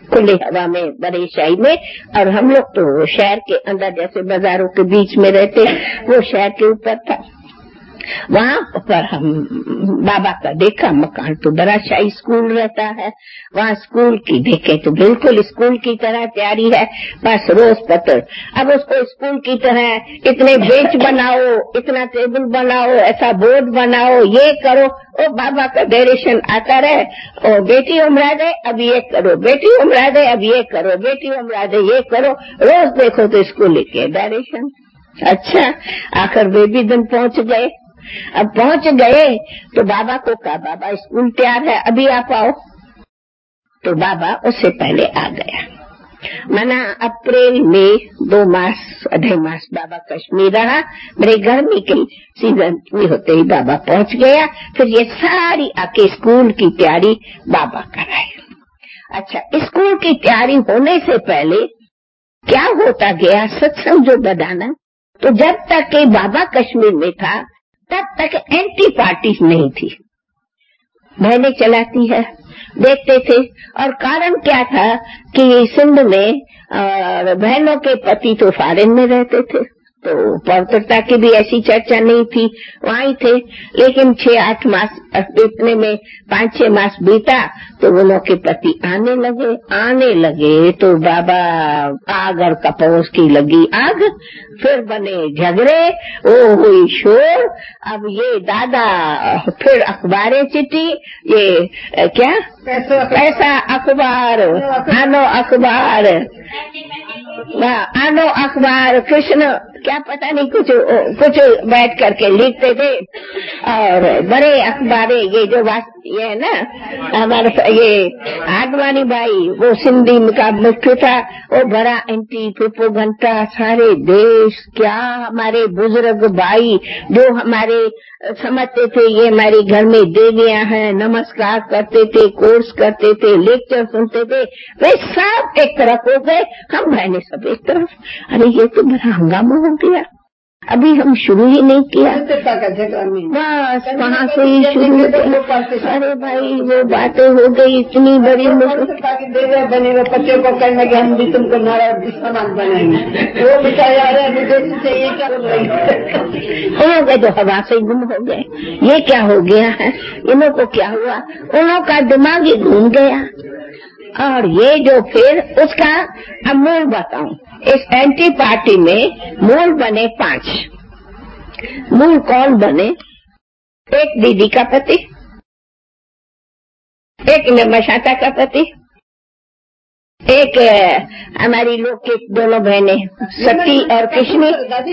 खुले हवा में, बड़े शाही में। और हम लोग तो शहर के अंदर जैसे बाजारों के बीच में रहते, वो शहर के ऊपर था। वहाँ पर हम बाबा का देखा मकान, तो बड़ा शाही स्कूल रहता है। वहाँ स्कूल की देखे तो बिल्कुल स्कूल की तरह तैयारी है, बस रोज पत्र। अब उसको स्कूल की तरह इतने बेंच बनाओ, इतना टेबल बनाओ, ऐसा बोर्ड बनाओ, ये करो। ओ बाबा का डायरेक्शन आता रहे, ओ बेटी उमरा दे अब ये करो, बेटी उमरा दे अब ये करो, बेटी उमरा दे ये करो। रोज देखो तो स्कूल के डायरेक्शन। अच्छा, आखिर वे भी दिन पहुंच गए। अब पहुंच गए तो बाबा को कहा, बाबा स्कूल तैयार है, अभी आप आओ। तो बाबा उससे पहले आ गया। मना अप्रैल में दो मास अढ़ाई मास बाबा कश्मीर रहा। मेरे गर्मी के सीजन में होते ही बाबा पहुंच गया। फिर ये सारी आके स्कूल की तैयारी बाबा कराए। अच्छा, स्कूल की तैयारी होने से पहले क्या होता गया, सत्संग जो बताना, तो जब तक के बाबा कश्मीर में था तब तक एंटी पार्टी नहीं थी। बहनें चलाती है, देखते थे। और कारण क्या था कि सिंध में बहनों के पति तो फॉरेन में रहते थे, तो पवित्रता की भी ऐसी चर्चा नहीं थी, वहीं थे। लेकिन छह आठ मास इतने में पाँच छह मास बीता तो वो लोग के पति आने लगे आने लगे तो बाबा आग और कपोस की लगी आग। फिर बने झगड़े, ओ हुई शोर। अब ये दादा फिर अखबारें चिट्ठी, ये क्या पैसा अखबार, आनो अखबार, आनो अखबार, कृष्ण क्या पता नहीं कुछ कुछ बैठ करके लिखते थे। और बड़े अखबारें, ये जो ये है ना हमारे ये आडवाणी भाई, वो सिंधी का मुख्य था, वो बड़ा एंटी प्रोपोगंडा सारे देश। क्या हमारे बुजुर्ग भाई जो हमारे समझते थे ये हमारे घर में देवियां हैं, नमस्कार करते थे, कोर्स करते थे, लेक्चर सुनते थे, वे सब एक तरफ हो गए, हम बहने सब एक तरफ। अरे ये तो बड़ा हंगामा हो गया। अभी हम शुरू ही नहीं किया, बस वहाँ से ही शुरू। अरे भाई वो बातें हो गई इतनी बड़ी,
बने हुए बच्चों को कहने लगे हम भी तुमको नाराज सामान बनाएंगे। वो बेचारे विदेश से ये क्या
हो गए, तो हवा से गुम हो गए। ये क्या हो गया है, इन लोगों को क्या हुआ, उन लोगों का दिमाग ही घूम गया। और ये जो फिर उसका अब मूल बताऊं, इस एंटी पार्टी में मूल बने पांच। मूल कौन बने? एक दीदी का पति, एक निर्मशाता का पति, एक हमारी लोग के दोनों बहनें सती और कृष्णी,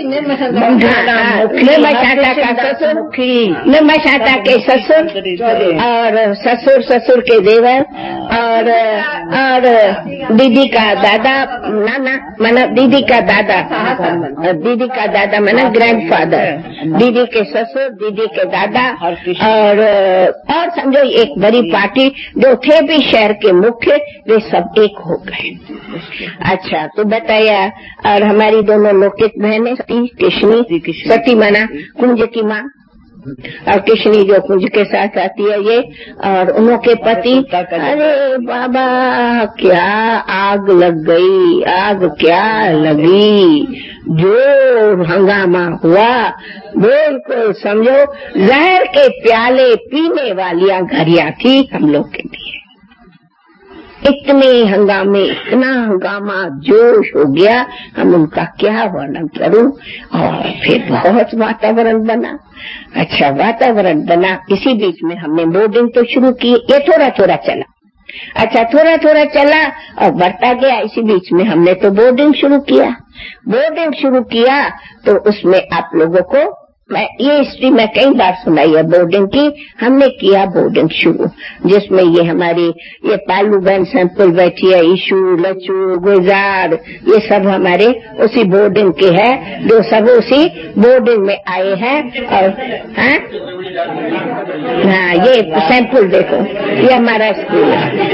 निर्मशाता का ससुर, निर्मशाता के ससुर और ससुर ससुर के देवर, और और दीदी का दादा नाना, माना दीदी का दादा, दीदी का दादा माना ग्रैंडफादर, दीदी के ससुर, दीदी के दादा, और और समझो एक बड़ी पार्टी जो थे भी शहर के मुख्य, वे सब एक हो गए। अच्छा, तो बताया। और हमारी दोनों लौकिक बहनें सती कृष्णी, सती माना कुंज की माँ, और कृष्णी जो कुंज के साथ आती है ये, और उन्हों के पति। अरे बाबा क्या आग लग गई, आग क्या लगी, जो हंगामा हुआ, बिल्कुल समझो जहर के प्याले पीने वालियां घरिया थी हम लोग के लिए। इतने हंगामे, इतना हंगामा, जोश हो गया, हम उनका क्या वर्णन करूं। और फिर बहुत वातावरण बना। अच्छा, वातावरण बना, इसी बीच में हमने बोर्डिंग तो शुरू की। ये थोड़ा थोड़ा चला, अच्छा थोड़ा थोड़ा चला और बढ़ता गया। इसी बीच में हमने तो बोर्डिंग शुरू किया। बोर्डिंग शुरू किया तो उसमें आप लोगों को मैं ये हिस्ट्री में कई बार सुनाई है बोर्डिंग की। हमने किया बोर्डिंग शुरू, जिसमें ये हमारी ये पालू बहन सैंपल बैठी है, ईशू, लचू, गुजार, ये सब हमारे उसी बोर्डिंग के है, जो सब उसी बोर्डिंग में आए हैं। और हाँ हाँ, ये सैंपल देखो, ये हमारा स्कूल है,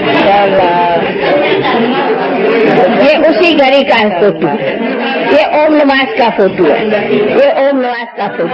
ये उसी घड़ी का फोटो, ये ओम निवास का फोटो है, ये ओम निवास का फोटो,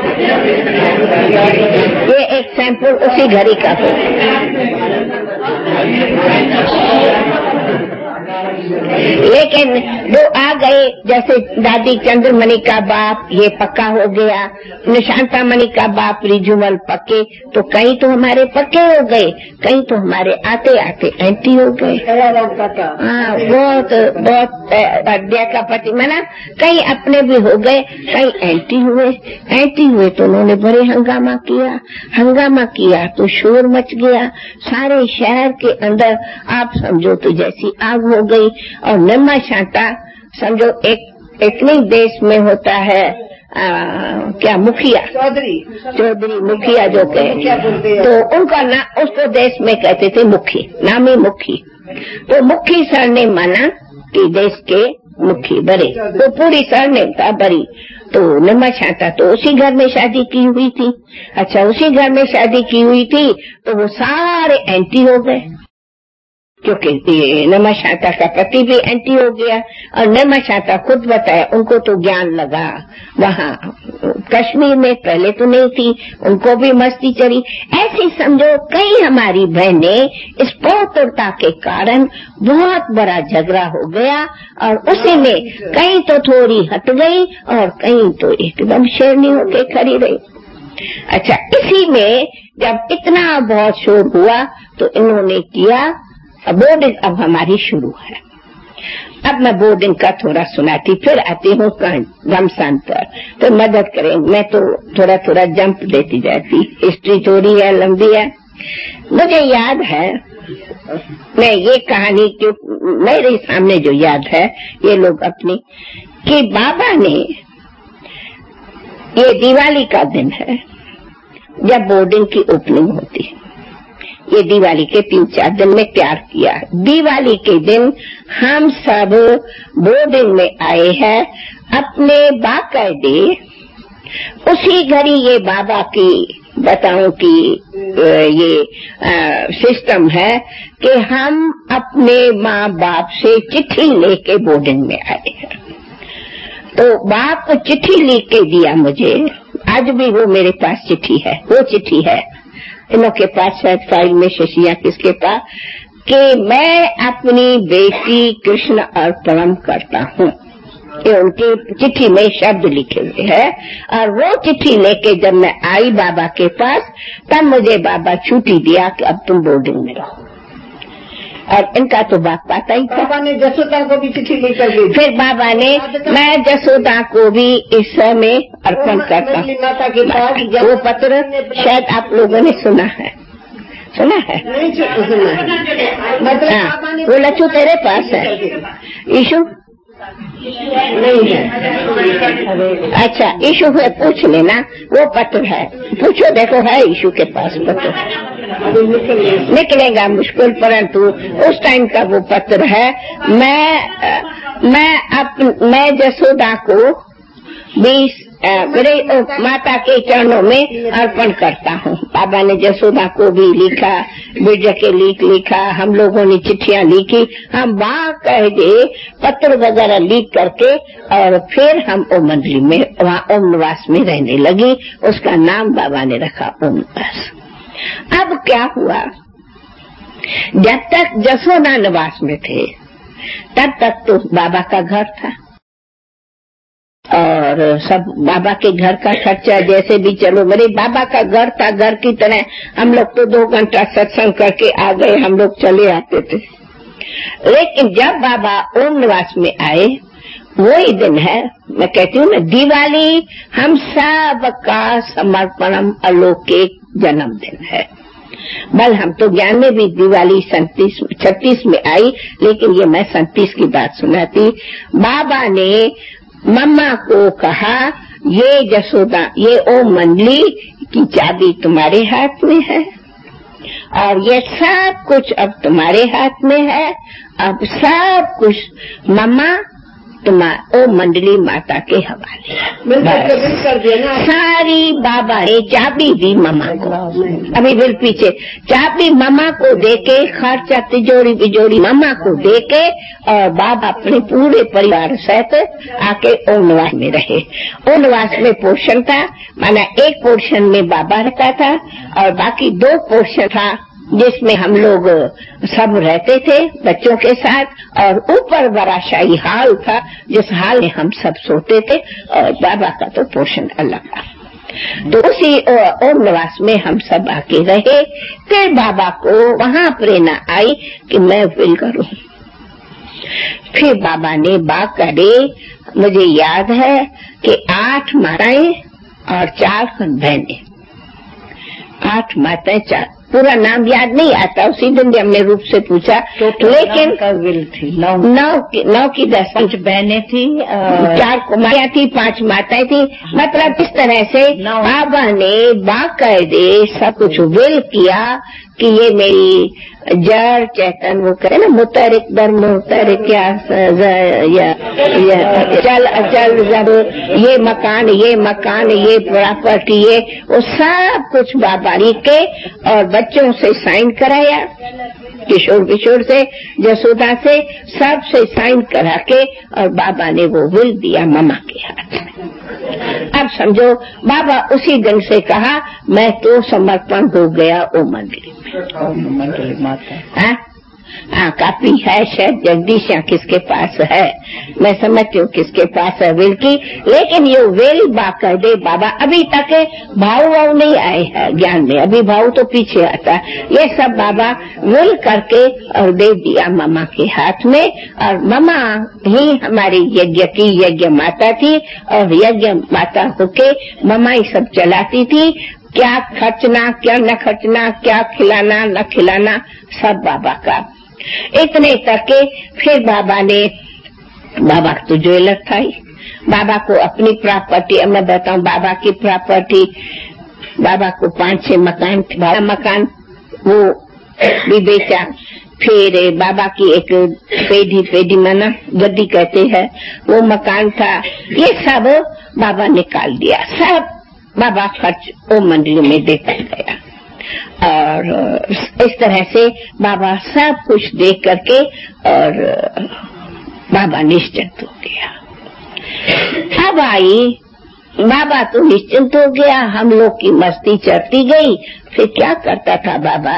ये एक सैंपल उसी घड़ी का फोटो। लेकिन वो आ गए, जैसे दादी चंद्रमणि का बाप ये पक्का हो गया, निशांतामणि का बाप रिजुमल पक्के, तो कई तो हमारे पक्के हो गए, कई तो हमारे आते आते एंटी हो गए। हाँ, बहुत बहुत अध्याय का पति मना, कई अपने भी हो गए, कई एंटी हुए। एंटी हुए तो उन्होंने बड़े हंगामा किया, हंगामा किया तो शोर मच गया सारे शहर के अंदर। आप समझो तो जैसी आग हो गई। और निम्मा शांता समझो एक इतने देश में होता है आ, क्या मुखिया, चौधरी चौधरी मुखिया जो कहे, तो उनका ना उसको देश में कहते थे मुखी, नामी मुखी। तो मुखी सर ने माना कि देश के मुखी बड़े, तो पूरी सर ने था बड़ी। तो निम्मा शांता तो उसी घर में शादी की हुई थी। अच्छा, उसी घर में शादी की हुई थी तो वो सारे एंटी हो गए, क्योंकि निम्मा शांता का पति भी एंटी हो गया। और निम्मा शांता खुद बताया उनको तो ज्ञान लगा, वहाँ कश्मीर में पहले तो नहीं थी, उनको भी मस्ती चढ़ी। ऐसे समझो कई हमारी बहनें इस पौत्रता के कारण बहुत बड़ा झगड़ा हो गया, और उसी में कई तो थोड़ी हट गई और कई तो एकदम शेरनी होके खड़ी रही। अच्छा, इसी में जब इतना बहुत शोर हुआ तो इन्होंने किया बोर्डिंग। अब हमारी शुरू है। अब मैं बोर्डिंग का थोड़ा सुनाती, फिर आती हूँ घमसान पर, तो मदद करें। मैं तो थोड़ा थोड़ा जंप देती जाती, हिस्ट्री थोड़ी है, लंबी है। मुझे याद है, मैं ये कहानी जो मेरे सामने जो याद है ये लोग अपनी, कि बाबा ने, ये दिवाली का दिन है जब बोर्डिंग की ओपनिंग होती है, ये दिवाली के तीन चार दिन में तैयार किया। दिवाली के दिन हम सब बोर्डिंग में आए हैं अपने बाकायदे। उसी घड़ी ये बाबा की बताऊं कि ये आ, सिस्टम है कि हम अपने माँ बाप से चिट्ठी लेके बोर्डिंग में आए हैं। तो बाप को चिट्ठी लिख के दिया मुझे, आज भी वो मेरे पास चिट्ठी है, वो चिट्ठी है इन लोग के पास, शायद फाइल में शशिया किसके पास, कि मैं अपनी बेटी कृष्ण अर्पणम करता हूँ। ये उनकी चिट्ठी में शब्द लिखे हुए हैं। और वो चिट्ठी लेके जब मैं आई बाबा के पास, तब मुझे बाबा छुट्टी दिया कि अब तुम बोर्डिंग में रहो। और इनका तो बाप पाता ही था।
बाबा ने जसोदा को भी चिट्ठी लेकर दी।
फिर बाबा ने, मैं जसोदा को भी इस समय अर्पण करता हूँ। वो पत्र शायद आप लोगों ने सुना है, सुना है?
नहीं सुना है।
हाँ, वो लच्छू तेरे पास है, ईशु
नहीं है।
अच्छा, ईशु है, पूछ लेना, वो पत्र है, पूछो, देखो है ईशु के पास पत्र, निकलेगा मुश्किल, परंतु उस टाइम का वो पत्र है। मैं मैं अप, मैं जसोदा को बीस मेरे माता के चरणों में अर्पण करता हूँ। बाबा ने जसोदा को भी लिखा, बिरजा के लिख लिखा, हम लोगों ने चिट्ठियां लिखी, हम वहाँ कह दे पत्र वगैरह लिख करके, और फिर हम ओम मंडली में वहाँ ओम निवास में रहने लगी। उसका नाम बाबा ने रखा ओम निवास। अब क्या हुआ, जब तक जसोदा निवास में थे तब तक तो बाबा का घर था, और सब बाबा के घर का खर्चा जैसे भी चलो, मेरे बाबा का घर था, घर की तरह। हम लोग तो दो घंटा सत्संग करके आ गए, हम लोग चले आते थे। लेकिन जब बाबा ओम निवास में आए, वही दिन है, मैं कहती हूँ ना, दिवाली हम सब का समर्पणम अलौकिक जन्मदिन है। बल हम तो ज्ञान में भी दिवाली सैतीस छत्तीस में आई, लेकिन ये मैं सैतीस की बात सुनाती। बाबा ने मम्मा को कहा, ये जसोदा, ये ओम मंडली की चाबी तुम्हारे हाथ में है, और ये सब कुछ अब तुम्हारे हाथ में है। अब सब कुछ मम्मा तुम्हारे ओम मंडली माता के हवाले
कर दिया ना।
सारी बाबा ने चाबी दी मम्मा को, अभी बिल पीछे चाबी मम्मा को देके, खर्चा तिजोरी बिजोरी मम्मा को देके, और बाबा अपने पूरे परिवार सहित आके ओम निवास में रहे। ओम निवास में पोर्शन था, माना एक पोर्शन में बाबा रहता था और बाकी दो पोर्शन था जिसमें हम लोग सब रहते थे बच्चों के साथ, और ऊपर बड़ा शाही हाल था जिस हाल में हम सब सोते थे, और बाबा का तो पोषण अलग था। तो उसी ओम निवास में हम सब आके रहे। फिर बाबा को वहाँ प्रेरणा आई कि मैं विल करूं। फिर बाबा ने बात करे, मुझे याद है कि आठ माताएं और चार बहनें, आठ माताएं चार, पूरा नाम याद नहीं आता, उसी दिन हमने रूप से पूछा,
तो, तो
लेकिन
का विल थी नौ
नौ की, नौ की दस
कुछ बहनें थी,
चार कुमारियां थी, पांच माताएं थी। मतलब इस तरह से बाबा ने बाकायदे सब कुछ विल किया कि ये मेरी जड़ चेतन, वो करे ना मुतरिक दर मुतरिक, क्या या, या चल अचल जब, ये मकान ये मकान ये प्रॉपर्टी ये, वो सब कुछ बाबा के, और बच्चों से साइन कराया, किशोर किशोर से, जसोदा से, सब से साइन करा के, और बाबा ने वो विल दिया मम्मा के हाथ में। अब समझो बाबा उसी दिन से कहा मैं तो समर्पण हो गया ओ मंडली में।
मंडली माता
हाँ हाँ, काफी है शायद जगदीश या किसके पास है, मैं समझती हूँ किसके पास है विल की, लेकिन ये विल बाकायदे बाबा, अभी तक भाव भाव नहीं आए हैं ज्ञान में, अभी भाव तो पीछे आता है, ये सब बाबा विल करके और दे दिया मम्मा के हाथ में। और मम्मा ही हमारी यज्ञ की यज्ञ माता थी, और यज्ञ माता होके मम्मा ही सब चलाती थी, क्या खर्चना क्या न खर्चना, क्या खिलाना न खिलाना, सब बाबा का। इतने तक के फिर बाबा ने, बाबा तो ज्वेलर था ही, बाबा को अपनी प्रॉपर्टी, मैं बताऊं बाबा की प्रॉपर्टी, बाबा को पांच छह मकान थे, बाबा मकान वो भी बेचा। फिर बाबा की एक पेढ़ी पेढ़ी मना गद्दी कहते हैं, वो मकान था, ये सब बाबा निकाल दिया, सब बाबा खर्च ओ मंडली में देता गया। और इस तरह से बाबा सब कुछ दे करके और बाबा निश्चिंत हो गया। अब आई बाबा तो निश्चिंत हो गया, हम लोग की मस्ती चढ़ती गई। फिर क्या करता था बाबा,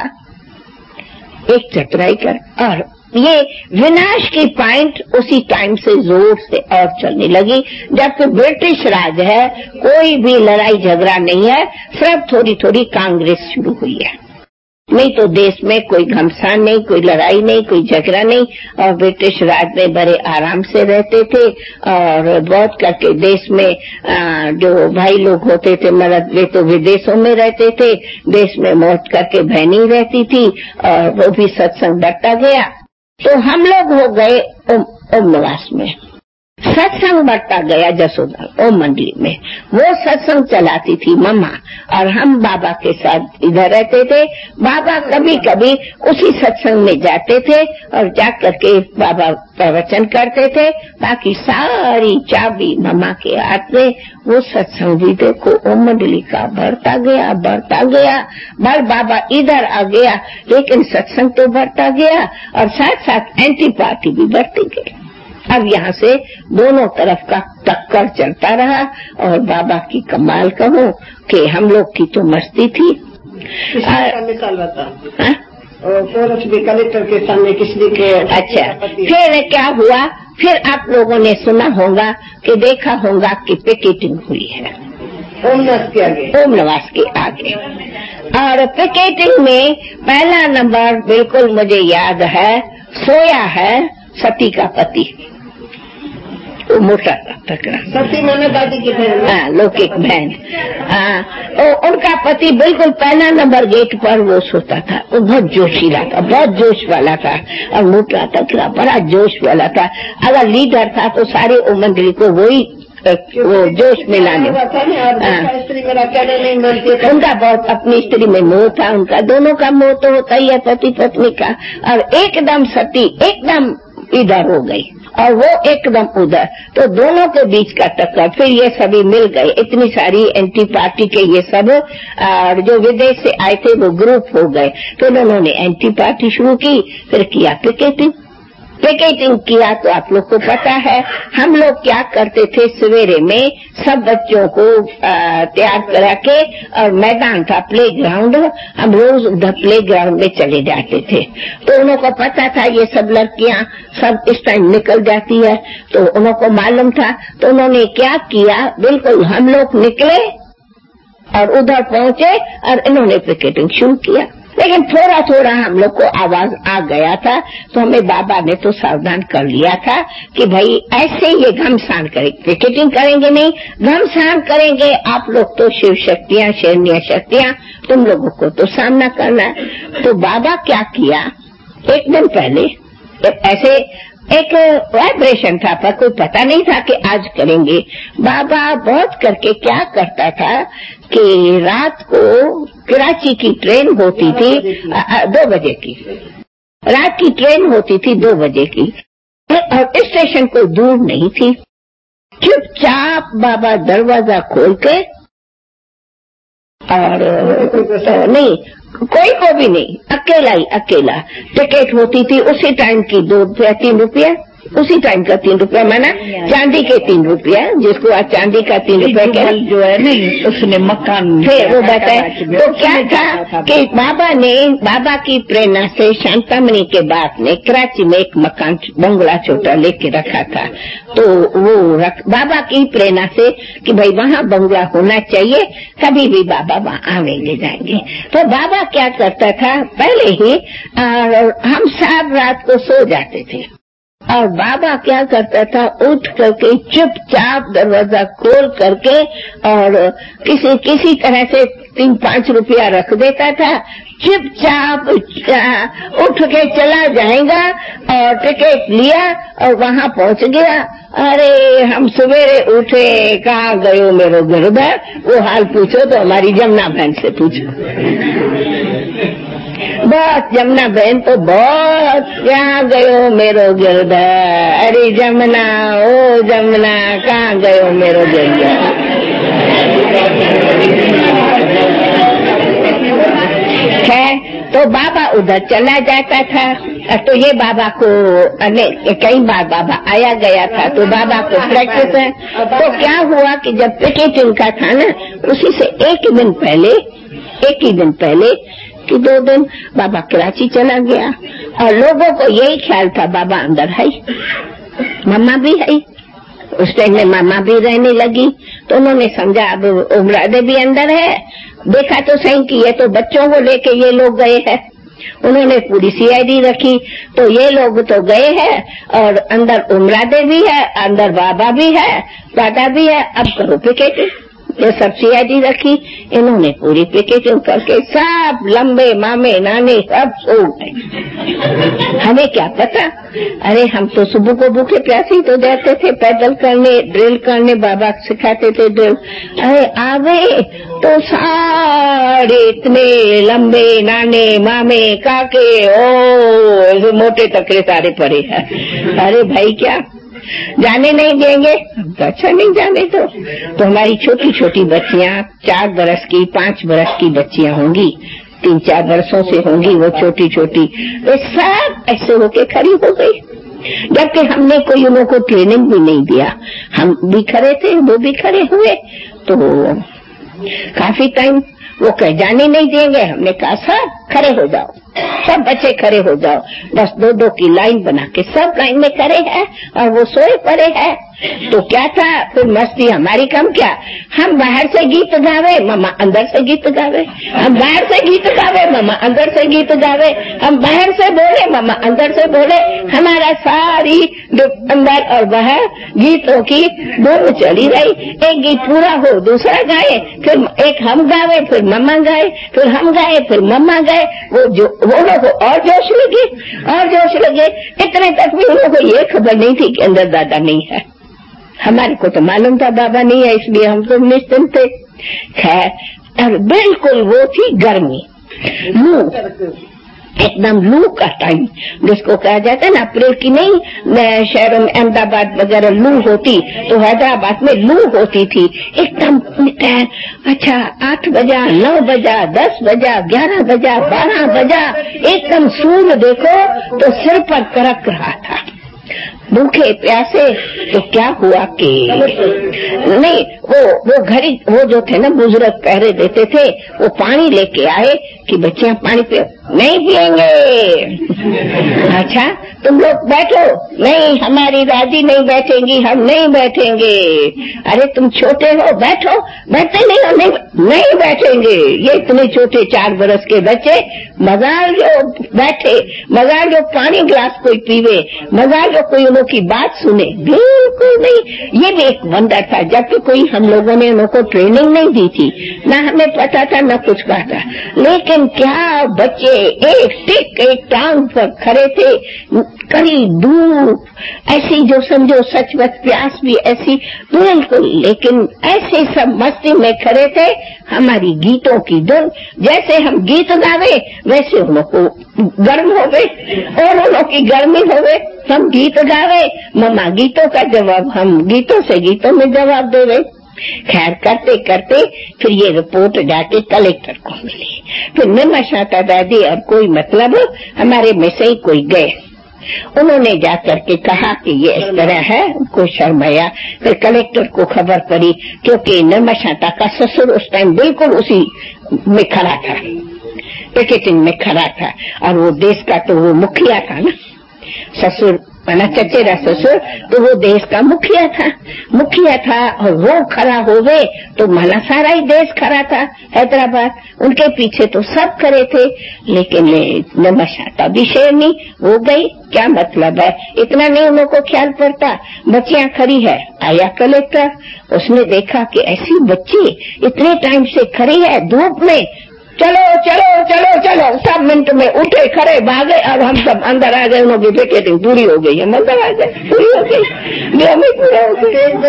एक चतुराई कर, और ये विनाश की पॉइंट उसी टाइम से जोर से और चलने लगी, जबकि ब्रिटिश राज है, कोई भी लड़ाई झगड़ा नहीं है, सिर्फ थोड़ी थोड़ी कांग्रेस शुरू हुई है, नहीं तो देश में कोई घमसान नहीं, कोई लड़ाई नहीं, कोई झगड़ा नहीं। और ब्रिटिश राज में बड़े आराम से रहते थे, और बहुत करके देश में जो भाई लोग होते थे मर्द, वे तो विदेशों में रहते थे, देश में मौत करके बहनी रहती थी, और वो भी सत्संग बढ़ता गया। तो हम लोग हो गए ओम, ओम निवास में, सत्संग बढ़ता गया जसोदा ओम मंडली में, वो सत्संग चलाती थी मम्मा, और हम बाबा के साथ इधर रहते थे। बाबा कभी कभी उसी सत्संग में जाते थे, और जाकर के बाबा प्रवचन करते थे, बाकी सारी चाबी मम्मा के हाथ में। वो सत्संग भी देखो ओम मंडली का बढ़ता गया बढ़ता गया, बल बाबा इधर आ गया, लेकिन सत्संग तो बढ़ता गया, और साथ साथ एंटी पार्टी भी बढ़ती गई। अब यहाँ से दोनों तरफ का टक्कर चलता रहा, और बाबा की कमाल कहूँ कि हम लोग की तो मस्ती थी।
का मिसाल बता, कोरस भी कलेक्टर के सामने किसी के।
अच्छा, फिर क्या हुआ, फिर आप लोगों ने सुना होगा कि देखा होगा कि पिकेटिंग हुई है
ओम निवास के आगे,
ओम निवास के आगे। और पिकेटिंग में पहला नंबर बिल्कुल मुझे याद है, सोया है सती का पति, वो मोटा टकरा,
सती मैंने दादी की बहन,
हाँ लौकिक बहन, हाँ उनका पति बिल्कुल पहला नंबर गेट पर वो सोता था। वो बहुत जोशीला था, बहुत जोश वाला था, और मोटा टकरा बड़ा जोश वाला था। अगर लीडर था तो सारे मंडली को वही वो जोश में लाने।
स्त्री मेरा कहना नहीं मानती,
उनका बहुत अपनी स्त्री में मोह था, उनका दोनों का मोह तो होता ही है पति पत्नी का। और एकदम सती एकदम इधर हो गई, और वो एकदम उधर, तो दोनों के बीच का टक्कर। फिर ये सभी मिल गए, इतनी सारी एंटी पार्टी के ये सब और जो विदेश से आए थे वो ग्रुप हो गए, तो उन्होंने एंटी पार्टी शुरू की, फिर किया पिकेटिंग। पिकेटिंग किया तो आप लोग को पता है हम लोग क्या करते थे, सवेरे में सब बच्चों को तैयार करा के, और मैदान था प्ले ग्राउंड, हम रोज उधर प्ले ग्राउंड में चले जाते थे। तो उन्हों को पता था ये सब लड़कियां सब इस टाइम निकल जाती है, तो उन्हों को मालूम था। तो उन्होंने क्या किया, बिल्कुल हम लोग निकले और उधर पहुंचे और इन्होंने पिकेटिंग शुरू किया। लेकिन थोड़ा थोड़ा हम लोग को आवाज आ गया था, तो हमें बाबा ने तो सावधान कर लिया था कि भाई ऐसे ये घमसान करेंगे, पिकेटिंग करेंगे नहीं, घमसान करेंगे। आप लोग तो शिव शक्तियां, शैन्य शक्तियां, तुम लोगों को तो सामना करना है। तो बाबा क्या किया, एक दिन पहले ऐसे एक वाइब्रेशन था, पर कोई पता नहीं था कि आज करेंगे। बाबा बहुत करके क्या करता था कि रात को कराची की ट्रेन होती थी दो बजे की, रात की ट्रेन होती थी दो बजे की, और स्टेशन कोई दूर नहीं थी। चुपचाप बाबा दरवाजा खोल के, और नहीं कोई को भी नहीं, अकेला ही अकेला। टिकट होती थी उसी टाइम की दो रुपया तीन रुपया, उसी टाइम का तीन रुपया, माना चांदी के तीन रुपया, जिसको आज चांदी का तीन रुपया कह जो है नहीं, उसने मकान फिर वो बताए। तो क्या था कि बाबा ने, बाबा की प्रेरणा से शांतामणि के बाप ने कराची में एक मकान बंगला छोटा लेके रखा था। तो वो रख, बाबा की प्रेरणा से कि भाई वहाँ बंगला होना चाहिए, कभी भी बाबा वहाँ आवेंगे जाएंगे। तो बाबा क्या करता था, पहले ही आ, हम सब रात को सो जाते थे, और बाबा क्या करता था, उठ करके चुपचाप दरवाजा खोल करके और किसी किसी तरह से तीन पांच रुपया रख देता था, चुपचाप उठ के चला जाएगा और टिकट लिया और वहाँ पहुँच गया। अरे हम सवेरे उठे, कहाँ गयो मेरो गिरधर, वो हाल पूछो तो हमारी जमुना बहन से पूछो। बहुत जमुना बहन तो बहुत, कहाँ गयो मेरो गिरधर, अरे जमुना ओ जमुना कहाँ गयो मेरो गिरधर। खैर तो बाबा उधर चला जाता था। तो ये बाबा को कई बार बाबा आया गया था, तो बाबा को प्रैक्टिस है। तो क्या हुआ कि जब पिकेटिंग का था ना, उसी से एक दिन पहले, एक ही दिन पहले कि दो दिन बाबा कराची चला गया, और लोगों को यही ख्याल था बाबा अंदर है, मम्मा भी है। उस टाइम में मामा भी रहने लगी, तो उन्होंने समझा अब उमरादे भी अंदर है। देखा तो सही कि ये तो बच्चों को लेके ये लोग गए हैं। उन्होंने पूरी सीआईडी रखी, तो ये लोग तो गए हैं, और अंदर उमरादे भी है, अंदर बाबा भी है, दादा भी है, अब करो पिकेटिंग। ये सब सीआईडी रखी, इन्होंने पूरी पिकेटिंग करके सब लंबे मामे नाने सब सो गए। हमें क्या पता, अरे हम तो सुबह को भूखे प्यासे तो जाते थे पैदल करने, ड्रिल करने, बाबा सिखाते थे ड्रिल। अरे आवे तो सारे इतने लंबे नाने मामे काके ओ मोटे तकरे सारे पड़े हैं। अरे भाई क्या जाने नहीं देंगे, तो अच्छा नहीं जाने तो। तो हमारी छोटी छोटी बच्चियां, चार बरस की पांच बरस की बच्चियां होंगी, तीन चार बरसों से होंगी वो छोटी छोटी, तो सब ऐसे होके खड़ी हो गई, जबकि हमने कोई उन लोगों को ट्रेनिंग भी नहीं दिया। हम भी खड़े थे, वो भी खड़े हुए, तो काफी टाइम वो कह जाने नहीं देंगे। हमने कहा सब खड़े हो जाओ, सब बच्चे खड़े हो जाओ, बस दो दो की लाइन बना के सब लाइन में खड़े हैं, और वो सोए पड़े हैं। तो क्या था फिर मस्ती हमारी कम क्या, हम बाहर से गीत गावे, मामा अंदर से गीत गावे, हम बाहर से गीत गावे, मामा अंदर से गीत गावे, हम बाहर से बोले, मामा अंदर से बोले। हमारा सारी अंदर और बाहर गीतों की धूम चली रही। एक गीत पूरा हो दूसरा गाए, फिर एक हम गावे, फिर मम्मा गाए, फिर हम गाए, फिर मम्मा गाए। वो जो वो लोग और जोश लगे और जोश लगे, इतने तक भी उन लोगों को ये खबर नहीं थी कि अंदर दादा नहीं है। हमारे को तो मालूम था बाबा नहीं है, इसलिए हम तो निश्चिंत थे। खैर, और बिल्कुल वो थी गर्मी, लू एकदम लू का टाइम जिसको कहा जाता है ना, अप्रैल की नहीं शहरों में अहमदाबाद वगैरह लू होती, तो हैदराबाद में लू होती थी एकदम। अच्छा आठ बजा, नौ बजा, दस बजा, ग्यारह बजा, बारह बजा, एकदम सूर्य देखो तो सिर पर करक रहा था। भूखे प्यासे तो क्या हुआ कि नहीं, वो वो घड़ी वो जो थे ना बुजुर्ग पहरे देते थे, वो पानी लेके आए कि बच्चियां पानी पियो। नहीं पियेंगे। अच्छा तुम लोग बैठो। नहीं हमारी दादी नहीं बैठेंगी, हम नहीं बैठेंगे। अरे तुम छोटे हो, बैठो। बैठते नहीं हो, नहीं, नहीं बैठेंगे। ये इतने छोटे चार बरस के बच्चे, मजाल जो बैठे, मजाल जो पानी ग्लास कोई पीवे, मजाल जो कोई की बात सुने, बिल्कुल नहीं। ये भी एक वंडर था, जबकि कोई हम लोगों ने उनको ट्रेनिंग नहीं दी थी, ना हमें पता था ना कुछ कहा था, लेकिन क्या बच्चे एक टिक एक टांग पर खड़े थे, कड़ी धूप ऐसी जो समझो सचमुच प्यास भी ऐसी बिल्कुल, लेकिन ऐसे सब मस्ती में खड़े थे। हमारी गीतों की धुन, जैसे हम गीत गावे वैसे उन लोग को गर्म हो गए और उन लोग की गर्मी हो गए। हम गीत गावे, मम्मा गीतों का जवाब, हम गीतों से गीतों में जवाब दे रहे। खैर करते करते फिर ये रिपोर्ट जाके कलेक्टर को मिली। फिर निमशाता दादी और कोई मतलब हमारे में से ही कोई गए, उन्होंने जाकर के कहा कि ये इस तरह है, उनको शर्म आया। फिर कलेक्टर को खबर पड़ी, क्योंकि नमशाता का ससुर उस टाइम बिल्कुल उसी में खड़ा था, पिकेटिंग में खड़ा था, और वो देश का तो वो मुखिया था ना, ससुर माना चचेरा ससुर, तो वो देश का मुखिया था मुखिया था और वो खड़ा हो गए तो माना सारा ही देश खड़ा था हैदराबाद, उनके पीछे तो सब खड़े थे। लेकिन नमशाता भी शेरनी वो गई, क्या मतलब है, इतना नहीं उन लोगों को ख्याल पड़ता। बच्चियां खड़ी है, आया कलेक्टर, उसने देखा कि ऐसी बच्ची इतने टाइम से खड़ी है धूप में, चलो चलो चलो चलो, सब मिनट में उठे खड़े भागे और हम सब अंदर आ गए। उन्होंने पिकेटिंग पूरी हो गई, हम अंदर आ गए, पूरी हो गई, पूरा हो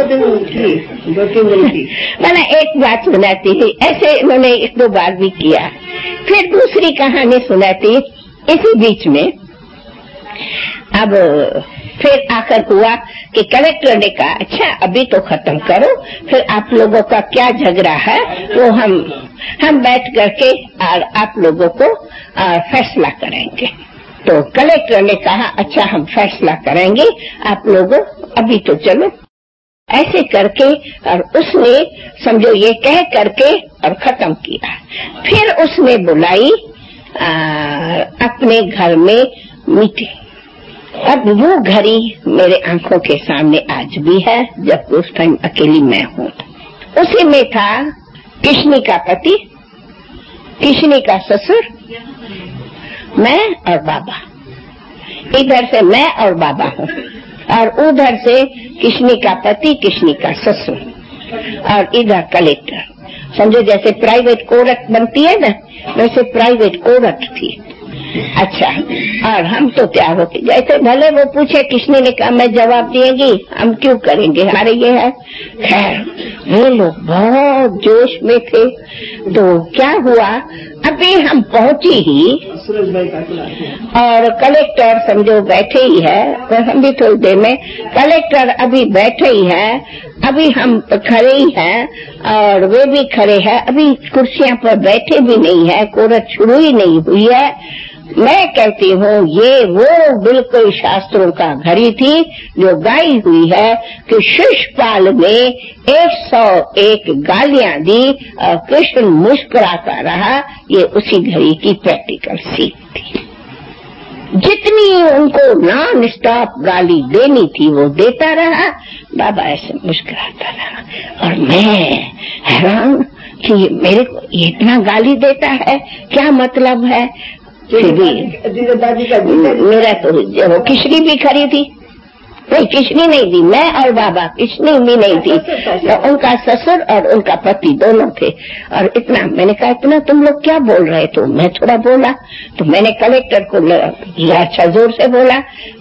गई। मैंने एक बात सुनाती थी, ऐसे उन्होंने एक दो बार भी किया। फिर दूसरी कहानी सुनाती इसी बीच में। अब फिर आकर हुआ कि कलेक्टर ने कहा अच्छा अभी तो खत्म करो, फिर आप लोगों का क्या झगड़ा है वो हम हम बैठ करके और आप लोगों को फैसला करेंगे। तो कलेक्टर ने कहा अच्छा हम फैसला करेंगे, आप लोगों अभी तो चलो। ऐसे करके और उसने समझो ये कह करके और खत्म किया। फिर उसने बुलाई आ, अपने घर में मीटिंग। अब वो घड़ी मेरे आंखों के सामने आज भी है, जब उस टाइम अकेली मैं हूँ। उसी में था किशनी का पति, किशनी का ससुर, मैं और बाबा। इधर से मैं और बाबा हूँ और उधर से किशनी का पति, किशनी का ससुर, और इधर कलेक्टर। समझो जैसे प्राइवेट कोर्ट बनती है ना, वैसे प्राइवेट कोर्ट थी। अच्छा, और हम तो क्या होते जैसे भले वो पूछे, किसने ने कहा मैं जवाब देंगी, हम क्यों करेंगे, हमारे ये है। खैर वो लोग बहुत जोश में थे। तो क्या हुआ, अभी हम पहुंची ही और कलेक्टर समझो बैठे ही है, और हम भी थोड़ी देर में, कलेक्टर अभी बैठे ही है, अभी हम खड़े ही हैं और वे भी खड़े हैं, अभी कुर्सियां पर बैठे भी नहीं है, कोरत शुरू ही नहीं हुई है। मैं कहती हूँ ये वो बिल्कुल शास्त्रों का घड़ी थी जो गाई हुई है कि शिशुपाल ने एक सौ एक गालियां दी और कृष्ण मुस्कुराता रहा। ये उसी घड़ी की प्रैक्टिकल सीख थी। जितनी उनको नॉन स्टॉप गाली देनी थी वो देता रहा, बाबा ऐसे मुस्कुराता रहा। और मैं हैरान कि मेरे को इतना गाली देता है, क्या मतलब है। फिर भी मेरा तो किशनी भी खड़ी थी, नहीं किशनी नहीं थी, मैं और बाबा, किशनी भी नहीं थी, तो उनका ससुर और उनका पति दोनों थे। और इतना मैंने कहा इतना तुम लोग क्या बोल रहे, तो मैं थोड़ा बोला, तो मैंने कलेक्टर को अच्छा जोर से बोला,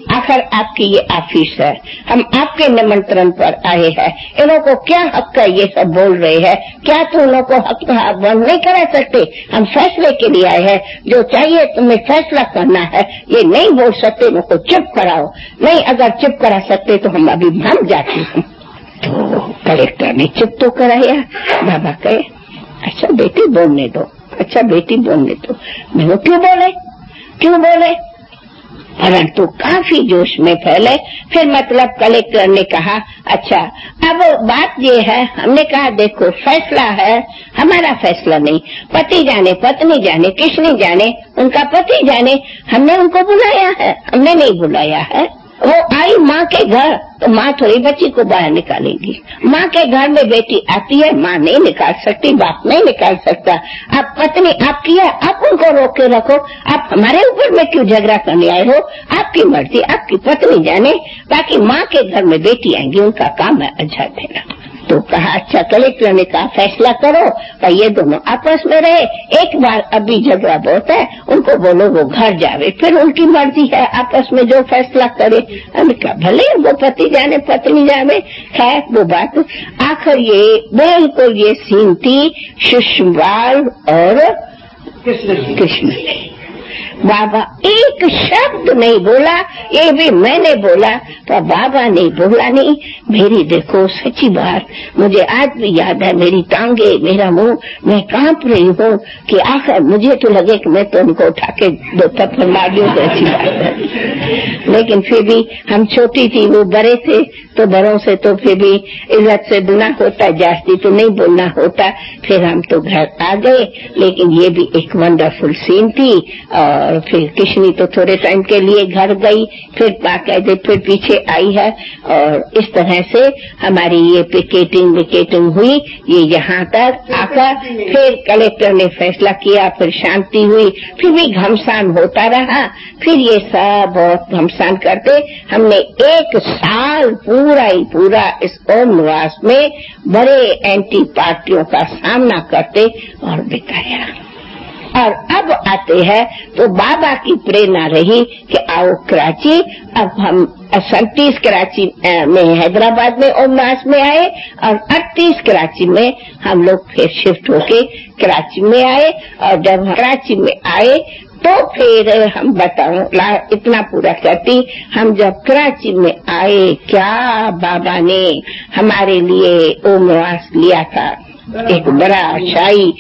आखिर आपकी ये ऑफिस है, हम आपके निमंत्रण पर आए हैं, इन लोगों को क्या हक है ये सब बोल रहे हैं, क्या तुम लोगों को हक बंद नहीं करा सकते? हम फैसले के लिए आए हैं, जो चाहिए तुम्हें फैसला करना है, ये नहीं बोल सकते, उनको चुप कराओ। नहीं, अगर चुप करा सकते तो हम अभी भाग जाते हैं। तो कलेक्टर ने चुप तो कराया। बाबा कहे अच्छा बेटी बोलने दो, अच्छा बेटी बोलने दो। मैं क्यों बोले क्यों बोले परंतु काफी जोश में फैले। फिर मतलब कलेक्टर ने कहा अच्छा अब बात ये है, हमने कहा देखो फैसला है, हमारा फैसला नहीं, पति जाने पत्नी जाने किसने जाने, उनका पति जाने, हमने उनको बुलाया है, हमने नहीं बुलाया है। वो आई माँ के घर तो माँ थोड़ी बच्ची को बाहर निकालेगी। माँ के घर में बेटी आती है, माँ नहीं निकाल सकती, बाप नहीं निकाल सकता। आप पत्नी आपकी है, आप उनको रोक के रखो, आप हमारे ऊपर में क्यों झगड़ा करने आए हो? आपकी मर्जी, आपकी पत्नी जाने, बाकी माँ के घर में बेटी आएंगी, उनका काम है अच्छा देना। तो कहा अच्छा कलेक्टर ने कहा फैसला करो और ये दोनों आपस में रहे, एक बार अभी झगड़ा बहुत है, उनको बोलो वो घर जावे, फिर उनकी मर्जी है आपस में जो फैसला करे। हमने कहा भले वो पति जाने पत्नी जावे, है वो बात। आखिर ये बिल्कुल ये सीन थी शिशुपाल और कृष्ण ने। बाबा एक शब्द नहीं बोला, ये भी मैंने बोला तो बाबा ने बोला नहीं। मेरी देखो सच्ची बात मुझे आज भी याद है, मेरी टांगे मेरा मुंह, मैं कांप रही हूँ कि आखिर मुझे तो लगे कि मैं तो उनको उठा के दो थप्पड़ मार दूं तो अच्छी बात है। लेकिन फिर भी हम छोटी थी, वो बड़े थे, तो बड़ों से तो फिर भी इज्जत से बोलना होता, जास्ती तो नहीं बोलना होता। फिर हम तो घर आ गए, लेकिन ये भी एक वंडरफुल सीन थी। और फिर किशनी तो थोड़े टाइम के लिए घर गई, फिर बाकायदे फिर पीछे आई है, और इस तरह से हमारी ये पिकेटिंग विकेटिंग हुई। ये यहाँ तक आकर फिर कलेक्टर ने फैसला किया, फिर शांति हुई, फिर भी घमसान होता रहा। फिर ये सब बहुत घमसान करते हमने एक साल पूरा ही पूरा इस ओम निवास में बड़े एंटी पार्टियों का सामना करते और बिताया। और अब आते हैं तो बाबा की प्रेरणा रही कि आओ कराची। अब हम सैंतीस कराची में हैदराबाद में ओम निवास में आए और अड़तीस कराची में हम लोग फिर शिफ्ट होके कराची में आए। और जब हम कराची में आए तो फिर हम बताऊं इतना पूरा करती, हम जब कराची में आए क्या बाबा ने हमारे लिए ओम निवास लिया था। एक बड़ा शाही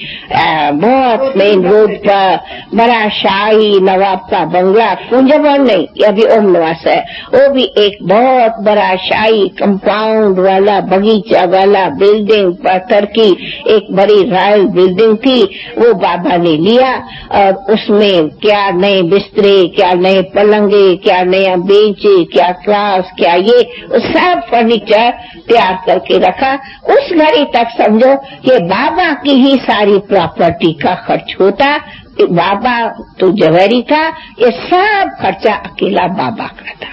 बहुत मेन रोड पर बड़ा शाही नवाब का बंगला, कुंजवन नहीं, यह भी ओम निवास है, वो भी एक बहुत बड़ा शाही कंपाउंड वाला बगीचा वाला बिल्डिंग, पत्थर की एक बड़ी रॉयल बिल्डिंग थी, वो बाबा ने लिया। और उसमें क्या नए बिस्तरे, क्या नए पलंगे, क्या नया बेंचे, क्या क्लास, क्या ये सब फर्नीचर तैयार करके रखा। उस घड़ी तक समझो ये बाबा की ही सारी प्रॉपर्टी का खर्च होता। बाबा तो जवेरी था, ये सब खर्चा अकेला बाबा का था।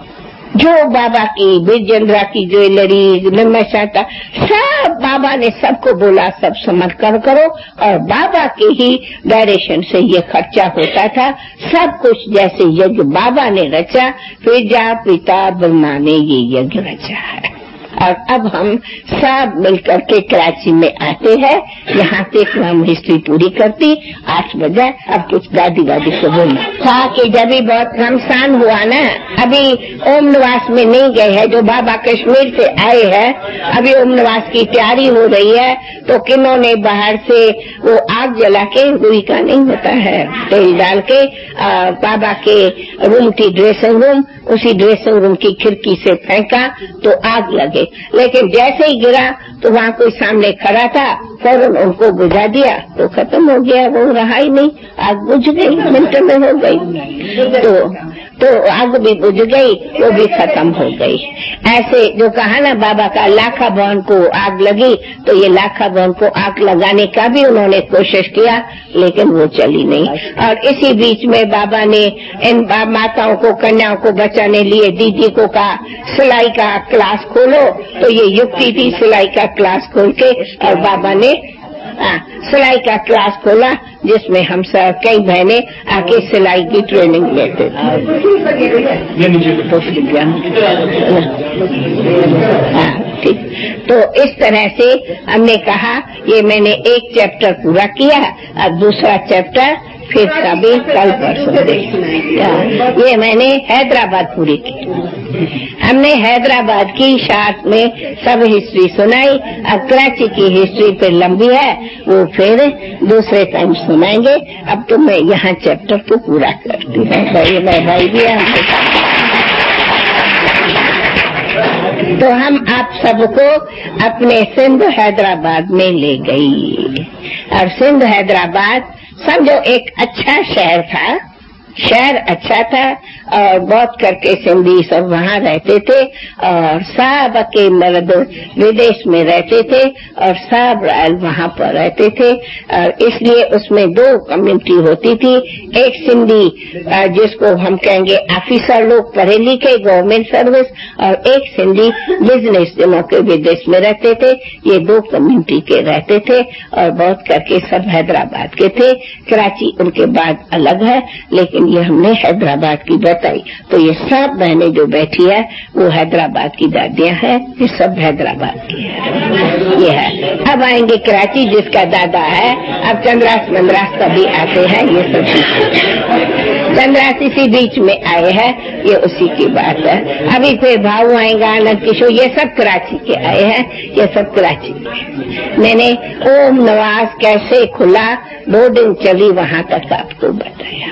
जो बाबा की बिरजंद्रा की ज्वेलरी नमशा था, सब बाबा ने सबको बोला सब समर्पण करो, और बाबा के ही डायरेक्शन से ये खर्चा होता था। सब कुछ जैसे यज्ञ बाबा ने रचा, फिर जा पिता ब्रह्मा ने ये यज्ञ रचा है। और अब हम सब मिलकर के कराची में आते हैं। यहाँ तक हम हिस्ट्री पूरी करती। आठ बजे अब कुछ दादी दादी को बोलना था कि जब भी बहुत घमसान हुआ ना, अभी ओम निवास में नहीं गए हैं, जो बाबा कश्मीर से आए हैं, अभी ओम निवास की तैयारी हो रही है, तो किन्हों ने बाहर से वो आग जला के, रुई का नहीं होता है, तेल डाल के आ, बाबा के रूम की ड्रेसिंग रूम, उसी ड्रेसिंग रूम की खिड़की से फेंका तो आग लगे। लेकिन जैसे ही गिरा तो वहाँ कोई सामने खड़ा था, फौरन उनको बुझा दिया तो खत्म हो गया, वो रहा ही नहीं, आग बुझ गई, मिनट में हो गई। तो तो आग भी बुझ गई, वो भी खत्म हो गई। ऐसे जो कहा ना बाबा का लाखा भवन को आग लगी, तो ये लाखा भवन को आग लगाने का भी उन्होंने कोशिश किया, लेकिन वो चली नहीं। और इसी बीच में बाबा ने इन माताओं को, कन्याओं को बचाने लिए दीदी को कहा सिलाई का क्लास खोलो, तो ये युक्ति थी सिलाई का क्लास खोल के, और बाबा ने सिलाई का क्लास खोला। जिसमें हम सब कई बहनें आके सिलाई की ट्रेनिंग लेते थे। हाँ ठीक। तो इस तरह से हमने कहा ये मैंने एक चैप्टर पूरा किया और दूसरा चैप्टर फिर कभी कल परसों देखना। ये मैंने हैदराबाद पूरी की। हमने हैदराबाद की साथ में सब हिस्ट्री सुनाई और कराची की हिस्ट्री फिर लंबी है, वो फिर दूसरे टाइम सुनाएंगे। अब तो मैं यहाँ चैप्टर को पूरा करती हूँ। भाई भाई भाई भी तो हम आप सबको अपने सिंध हैदराबाद में ले गई और सिंध हैदराबाद समझो एक अच्छा शहर था। शहर अच्छा था और बहुत करके सिंधी सब वहाँ रहते थे और सब के मर्द विदेश में रहते थे और सब वहाँ पर रहते थे और इसलिए उसमें दो कम्युनिटी होती थी। एक सिंधी जिसको हम कहेंगे ऑफिसर लोग पढ़े लिखे गवर्नमेंट सर्विस और एक सिंधी बिजनेस जिनों के विदेश में रहते थे। ये दो कम्युनिटी के रहते थे और बहुत करके सब हैदराबाद के थे। कराची उनके बाद अलग है लेकिन ये हमने हैदराबाद की बताई। तो ये सब बहनें जो बैठी है वो हैदराबाद की दादियां हैं। ये सब हैदराबाद की है। ये है। अब आएंगे कराची जिसका दादा है। अब चंद्रास मंद्रास का भी आते हैं। ये सब चंद्रास इसी बीच में आए हैं। ये उसी की बात है। अभी फिर भाऊ आएगा आनंद किशोर। ये सब कराची के आए हैं। ये सब कराची के। मैंने ओम नवाज कैसे खुला दो दिन चली वहाँ तक आपको बताया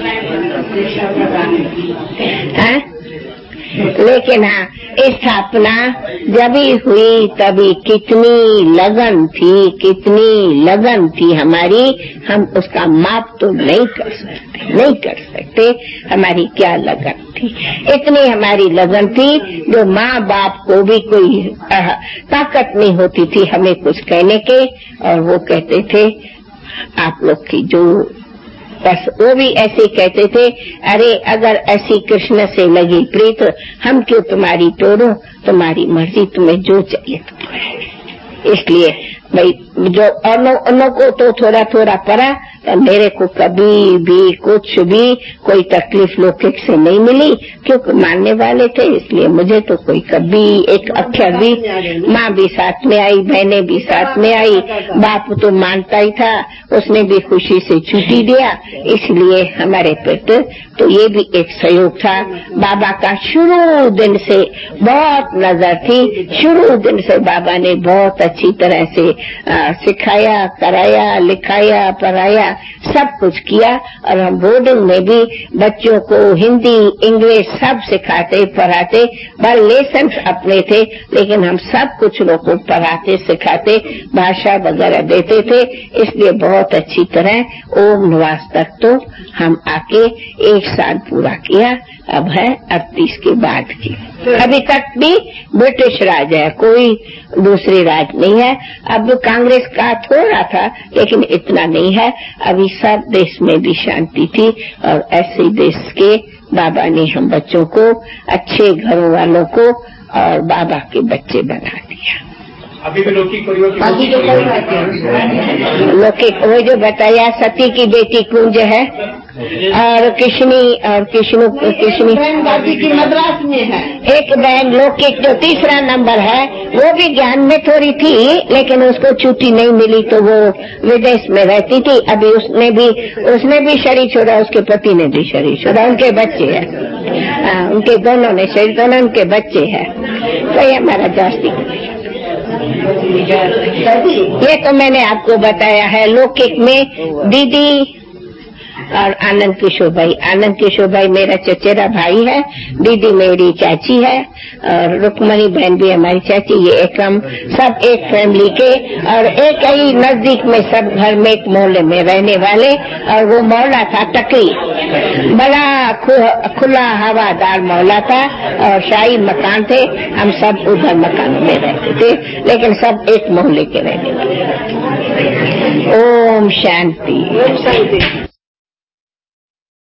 है? लेकिन हाँ स्थापना जब ही हुई तभी कितनी लगन थी, कितनी लगन थी हमारी। हम उसका माप तो नहीं कर सकते, नहीं कर सकते हमारी क्या लगन थी। इतनी हमारी लगन थी जो माँ बाप को भी कोई ताकत नहीं होती थी हमें कुछ कहने के। और वो कहते थे आप लोग की जो बस वो भी ऐसे कहते थे अरे अगर ऐसी कृष्ण से लगी प्रीत हम क्यों तुम्हारी तोड़ो, तुम्हारी मर्जी, तुम्हें जो चाहिए तो। इसलिए भाई जो उन्हों को तो थोड़ा थोड़ा पड़ा पर मेरे को कभी भी कुछ भी कोई तकलीफ लौकिक से नहीं मिली क्योंकि मानने वाले थे। इसलिए मुझे तो कोई कभी एक अक्षर भी, माँ भी साथ में आई, बहनें भी साथ में आई, बाप तो मानता ही था, उसने भी खुशी से छुट्टी दिया। इसलिए हमारे पेट तो ये भी एक सहयोग था। बाबा का शुरू दिन से बहुत नजर थी। शुरू दिन से बाबा ने बहुत अच्छी तरह से आ, सिखाया, कराया, लिखाया, पढ़ाया, सब कुछ किया। और हम बोर्डिंग में भी बच्चों को हिंदी इंग्लिश सब सिखाते पढ़ाते। बस लेसन अपने थे लेकिन हम सब कुछ लोग को पढ़ाते सिखाते, भाषा वगैरह देते थे। इसलिए बहुत अच्छी तरह ओम निवास तक तो हम आके एक साल पूरा किया। अब है अड़तीस के बाद की। अभी तक भी ब्रिटिश राज है, कोई दूसरी राज नहीं है। अब कांग्रेस का थोड़ा था लेकिन इतना नहीं है। अभी सब देश में भी शांति थी और ऐसे देश के बाबा ने हम बच्चों को, अच्छे घरों वालों को और बाबा के बच्चे बना दिया।
अभी भी लौकिक
लौकिक वो जो बताया सती की बेटी कुंज है और किशनी और किशनु किशनी
की मद्रास में है।
एक बहन लौकिक जो तीसरा नंबर है वो भी ज्ञान में थोड़ी थी लेकिन उसको छुट्टी नहीं मिली तो वो विदेश में रहती थी। अभी उसने भी उसने भी शरीर छोड़ा, उसके पति ने भी शरीर छोड़ा, उनके बच्चे हैं। आ, उनके दोनों ने शरीर, दोनों उनके बच्चे हैं। तो ये हमारा जास्ती ये तो मैंने आपको बताया है। लौकिक में दीदी और आनंद किशोर भाई, आनंद किशोर भाई मेरा चचेरा भाई है, दीदी मेरी चाची है और रुक्मणी बहन भी हमारी चाची। ये एक हम सब एक फैमिली के और एक ही नजदीक में सब घर में एक मोहल्ले में रहने वाले। और वो मोहल्ला था टकरी, बड़ा खुला हवादार मोहल्ला था और शाही मकान थे। हम सब उधर मकान में रहते थे लेकिन सब एक मोहल्ले के रहने वाले। ओम शांति।